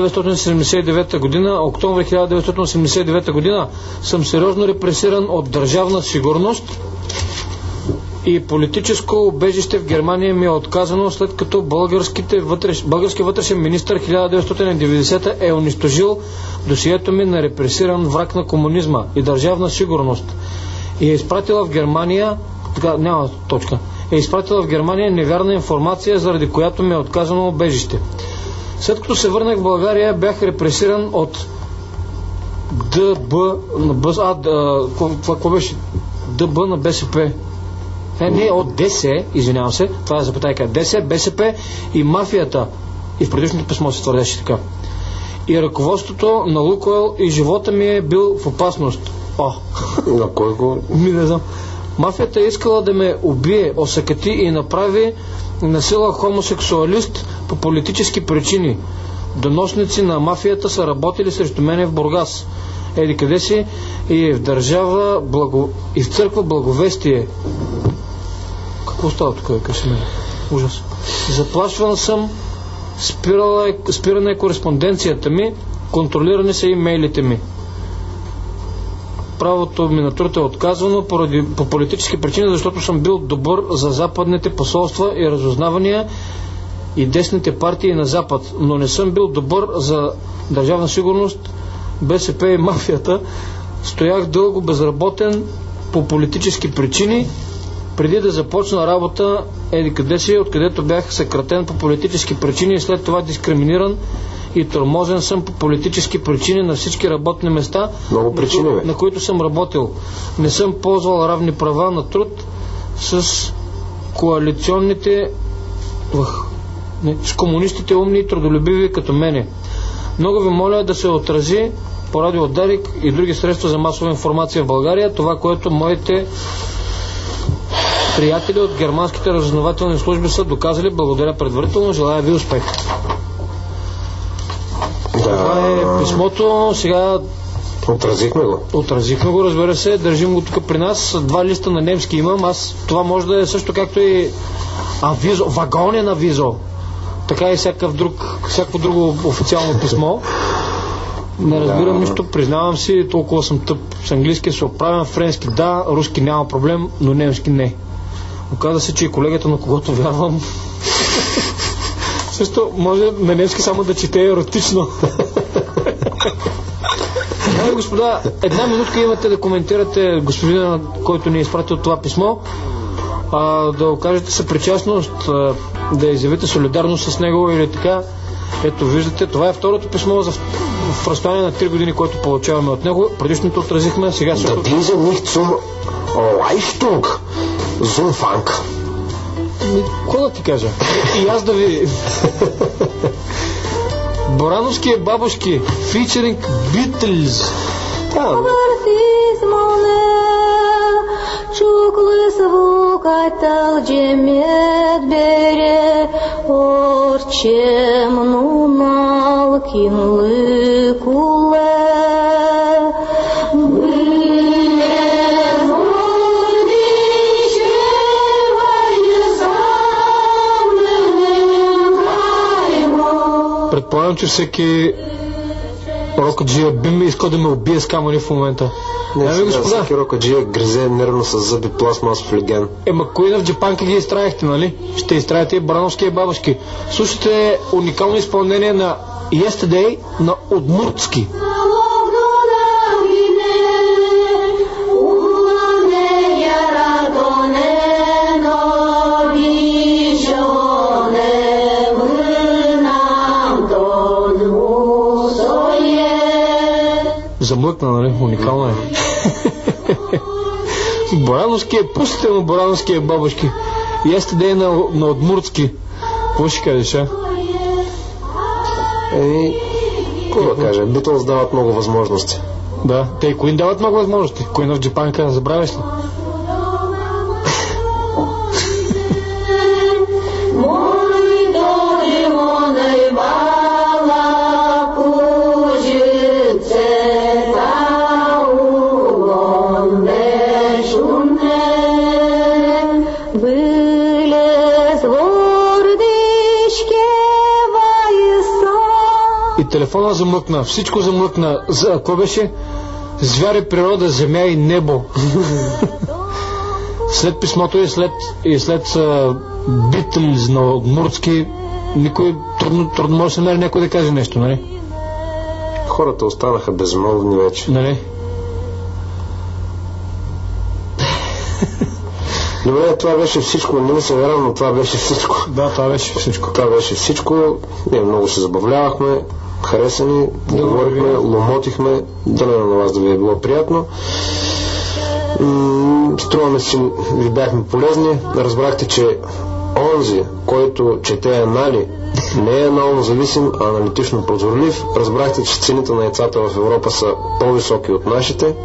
1979 година съм сериозно репресиран от Държавна сигурност и политическо убежище в Германия ми е отказано, след като български вътрешен министър 1990 е унищожил досието ми на репресиран враг на комунизма и Държавна сигурност и е изпратила в Германия невярна информация, заради която ми е отказано убежище. След като се върнах в България, бях репресиран от ДБ на БСП. Не, от ДС, извинявам се, това е запетайка, ДС, БСП и мафията. И в предишното писмо се твърдеше така. и ръководството на Лукойл и живота ми е бил в опасност. На кой го? Не знам. Мафията е искала да ме убие, осъкати и направи насила хомосексуалист по политически причини. Доносници на мафията са работили срещу мене в Бургас. Еди къде си? И в държава и в църква Благовестие. Какво става тук, Красимир? Ужас. Заплашван съм, спирана е кореспонденцията ми, контролирани са имейлите ми. Правото ми на труд е отказвано по политически причини, защото съм бил добър за западните посолства и разузнавания и десните партии на Запад, но не съм бил добър за държавна сигурност, БСП и мафията. Стоях дълго безработен по политически причини, преди да започна работа еди къде си, откъдето бях съкратен по политически причини и след това дискриминиран и тормозен съм по политически причини на всички работни места, много причини, на които съм работил. Не съм ползвал равни права на труд с коалиционните с комунистите умни и трудолюбиви като мене. Много ви моля да се отрази по радио Дарик и други средства за масова информация в България това, което моите приятели от германските разузнавателни служби са доказали. Благодаря предварително. Желая ви успех. Това е писмото. Сега Отразихме го, разбира се. Държим го тук при нас. 2 листа на немски имам. Това може да е също както и авизо, вагонен авизо. Така и всяко друго официално писмо. Не разбирам нищо, признавам си, толкова съм тъп. С английски се оправям, френски да, руски няма проблем, но немски не. Оказва се, че и колегата, на когото вярвам, също може на немски само да чете еротично. Господа, 1 минутка имате да коментирате господина, който ни е изпратил това писмо, да окажете съпричастност, да изявите солидарност с него или така. Ето виждате, това е второто писмо в разстояние на 3 години, което получаваме от него. Предишното отразихме, сега също... Да diese nicht zum Leistung zum Fang. Какво да ти кажа? И аз да ви... Борановски бабушки, фичеринг Beatles. Çoklu svukajtal džemet bere orčem nunalkin likule. Предполагам, че всеки рокаджия би ми искал да ме убие с камъни в момента. Не, сега всеки рокаджия гризе нервно с зъби пластмасов леген. Кои в Джапанка ги изтраихте, нали? Ще изтраите и Барановски и бабушки. Слушайте уникално изпълнение на Yesterday на Удмуртски. Замлъкна, нали? Уникално е. Борановски е, пустите му Борановски е бабушки. Yesterday на Удмуртски. Какво ще кажеш, а? Какво да кажа? Битлз дават много възможности. Да, те и Queen дават много възможности. Queen в Джапанка, забравяш ли? Телефона замлъкна, всичко замлъкна. Какво беше? Звяри, природа, земя и небо. След писмото и след Beatles на Удмуртски, никой трудно може да се намери някой да каже нещо, нали? Хората останаха безмолвни вече. Нали? Добре, това беше всичко. Не се вярвам, но това беше всичко. Да, това беше всичко. Това беше всичко. Ние много се забавлявахме. Харесани, говорихме, ломотихме, дали на вас да ви е било приятно. Струваме си, ви бяхме полезни. Разбрахте, че онзи, който чете анали Не е анално зависим, а аналитично прозорлив. Разбрахте, че цените на яйцата в Европа са по-високи от нашите.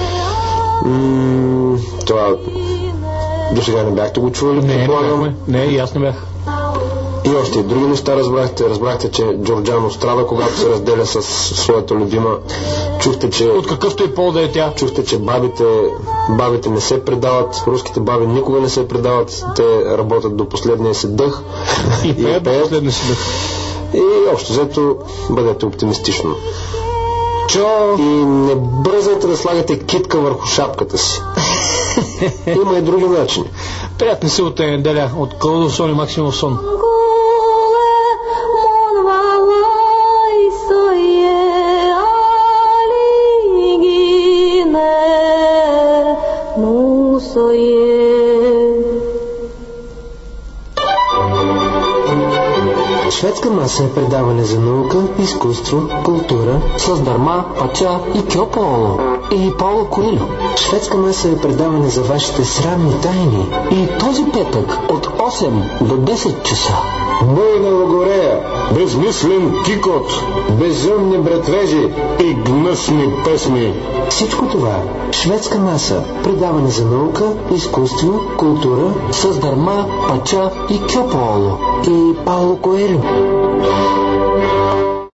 Това до сега не бяхте го чували? Не, и аз не бях. И още и други неща разбрахте, че Джорджано страда, когато се разделя с своята любима. Чухте, че... От какъвто и пол да е тя. Чухте, че бабите не се предават, руските баби никога не се предават, те работят до последния си дъх. И пеят до последния си дъх. И общо взето бъдете оптимистично. И не бързайте да слагате китка върху шапката си. Има и други начини. Приятни си от неделя, от Кълдов сон и Максимов сон. Шведска маса е предаване за наука, изкуство, култура с Дърма, Пача и Кьополо и Пауло Коелho. Шведска маса е предаване за вашите срамни тайни. И този петък от 8 до 10 часа. Буйна логорея, безмислен кикот, безумни братвежи и гнъсни песни. Всичко това Шведска маса, предаване за наука, изкуство, култура с Дърма, Пача и Кьополо и Пауло Коелho.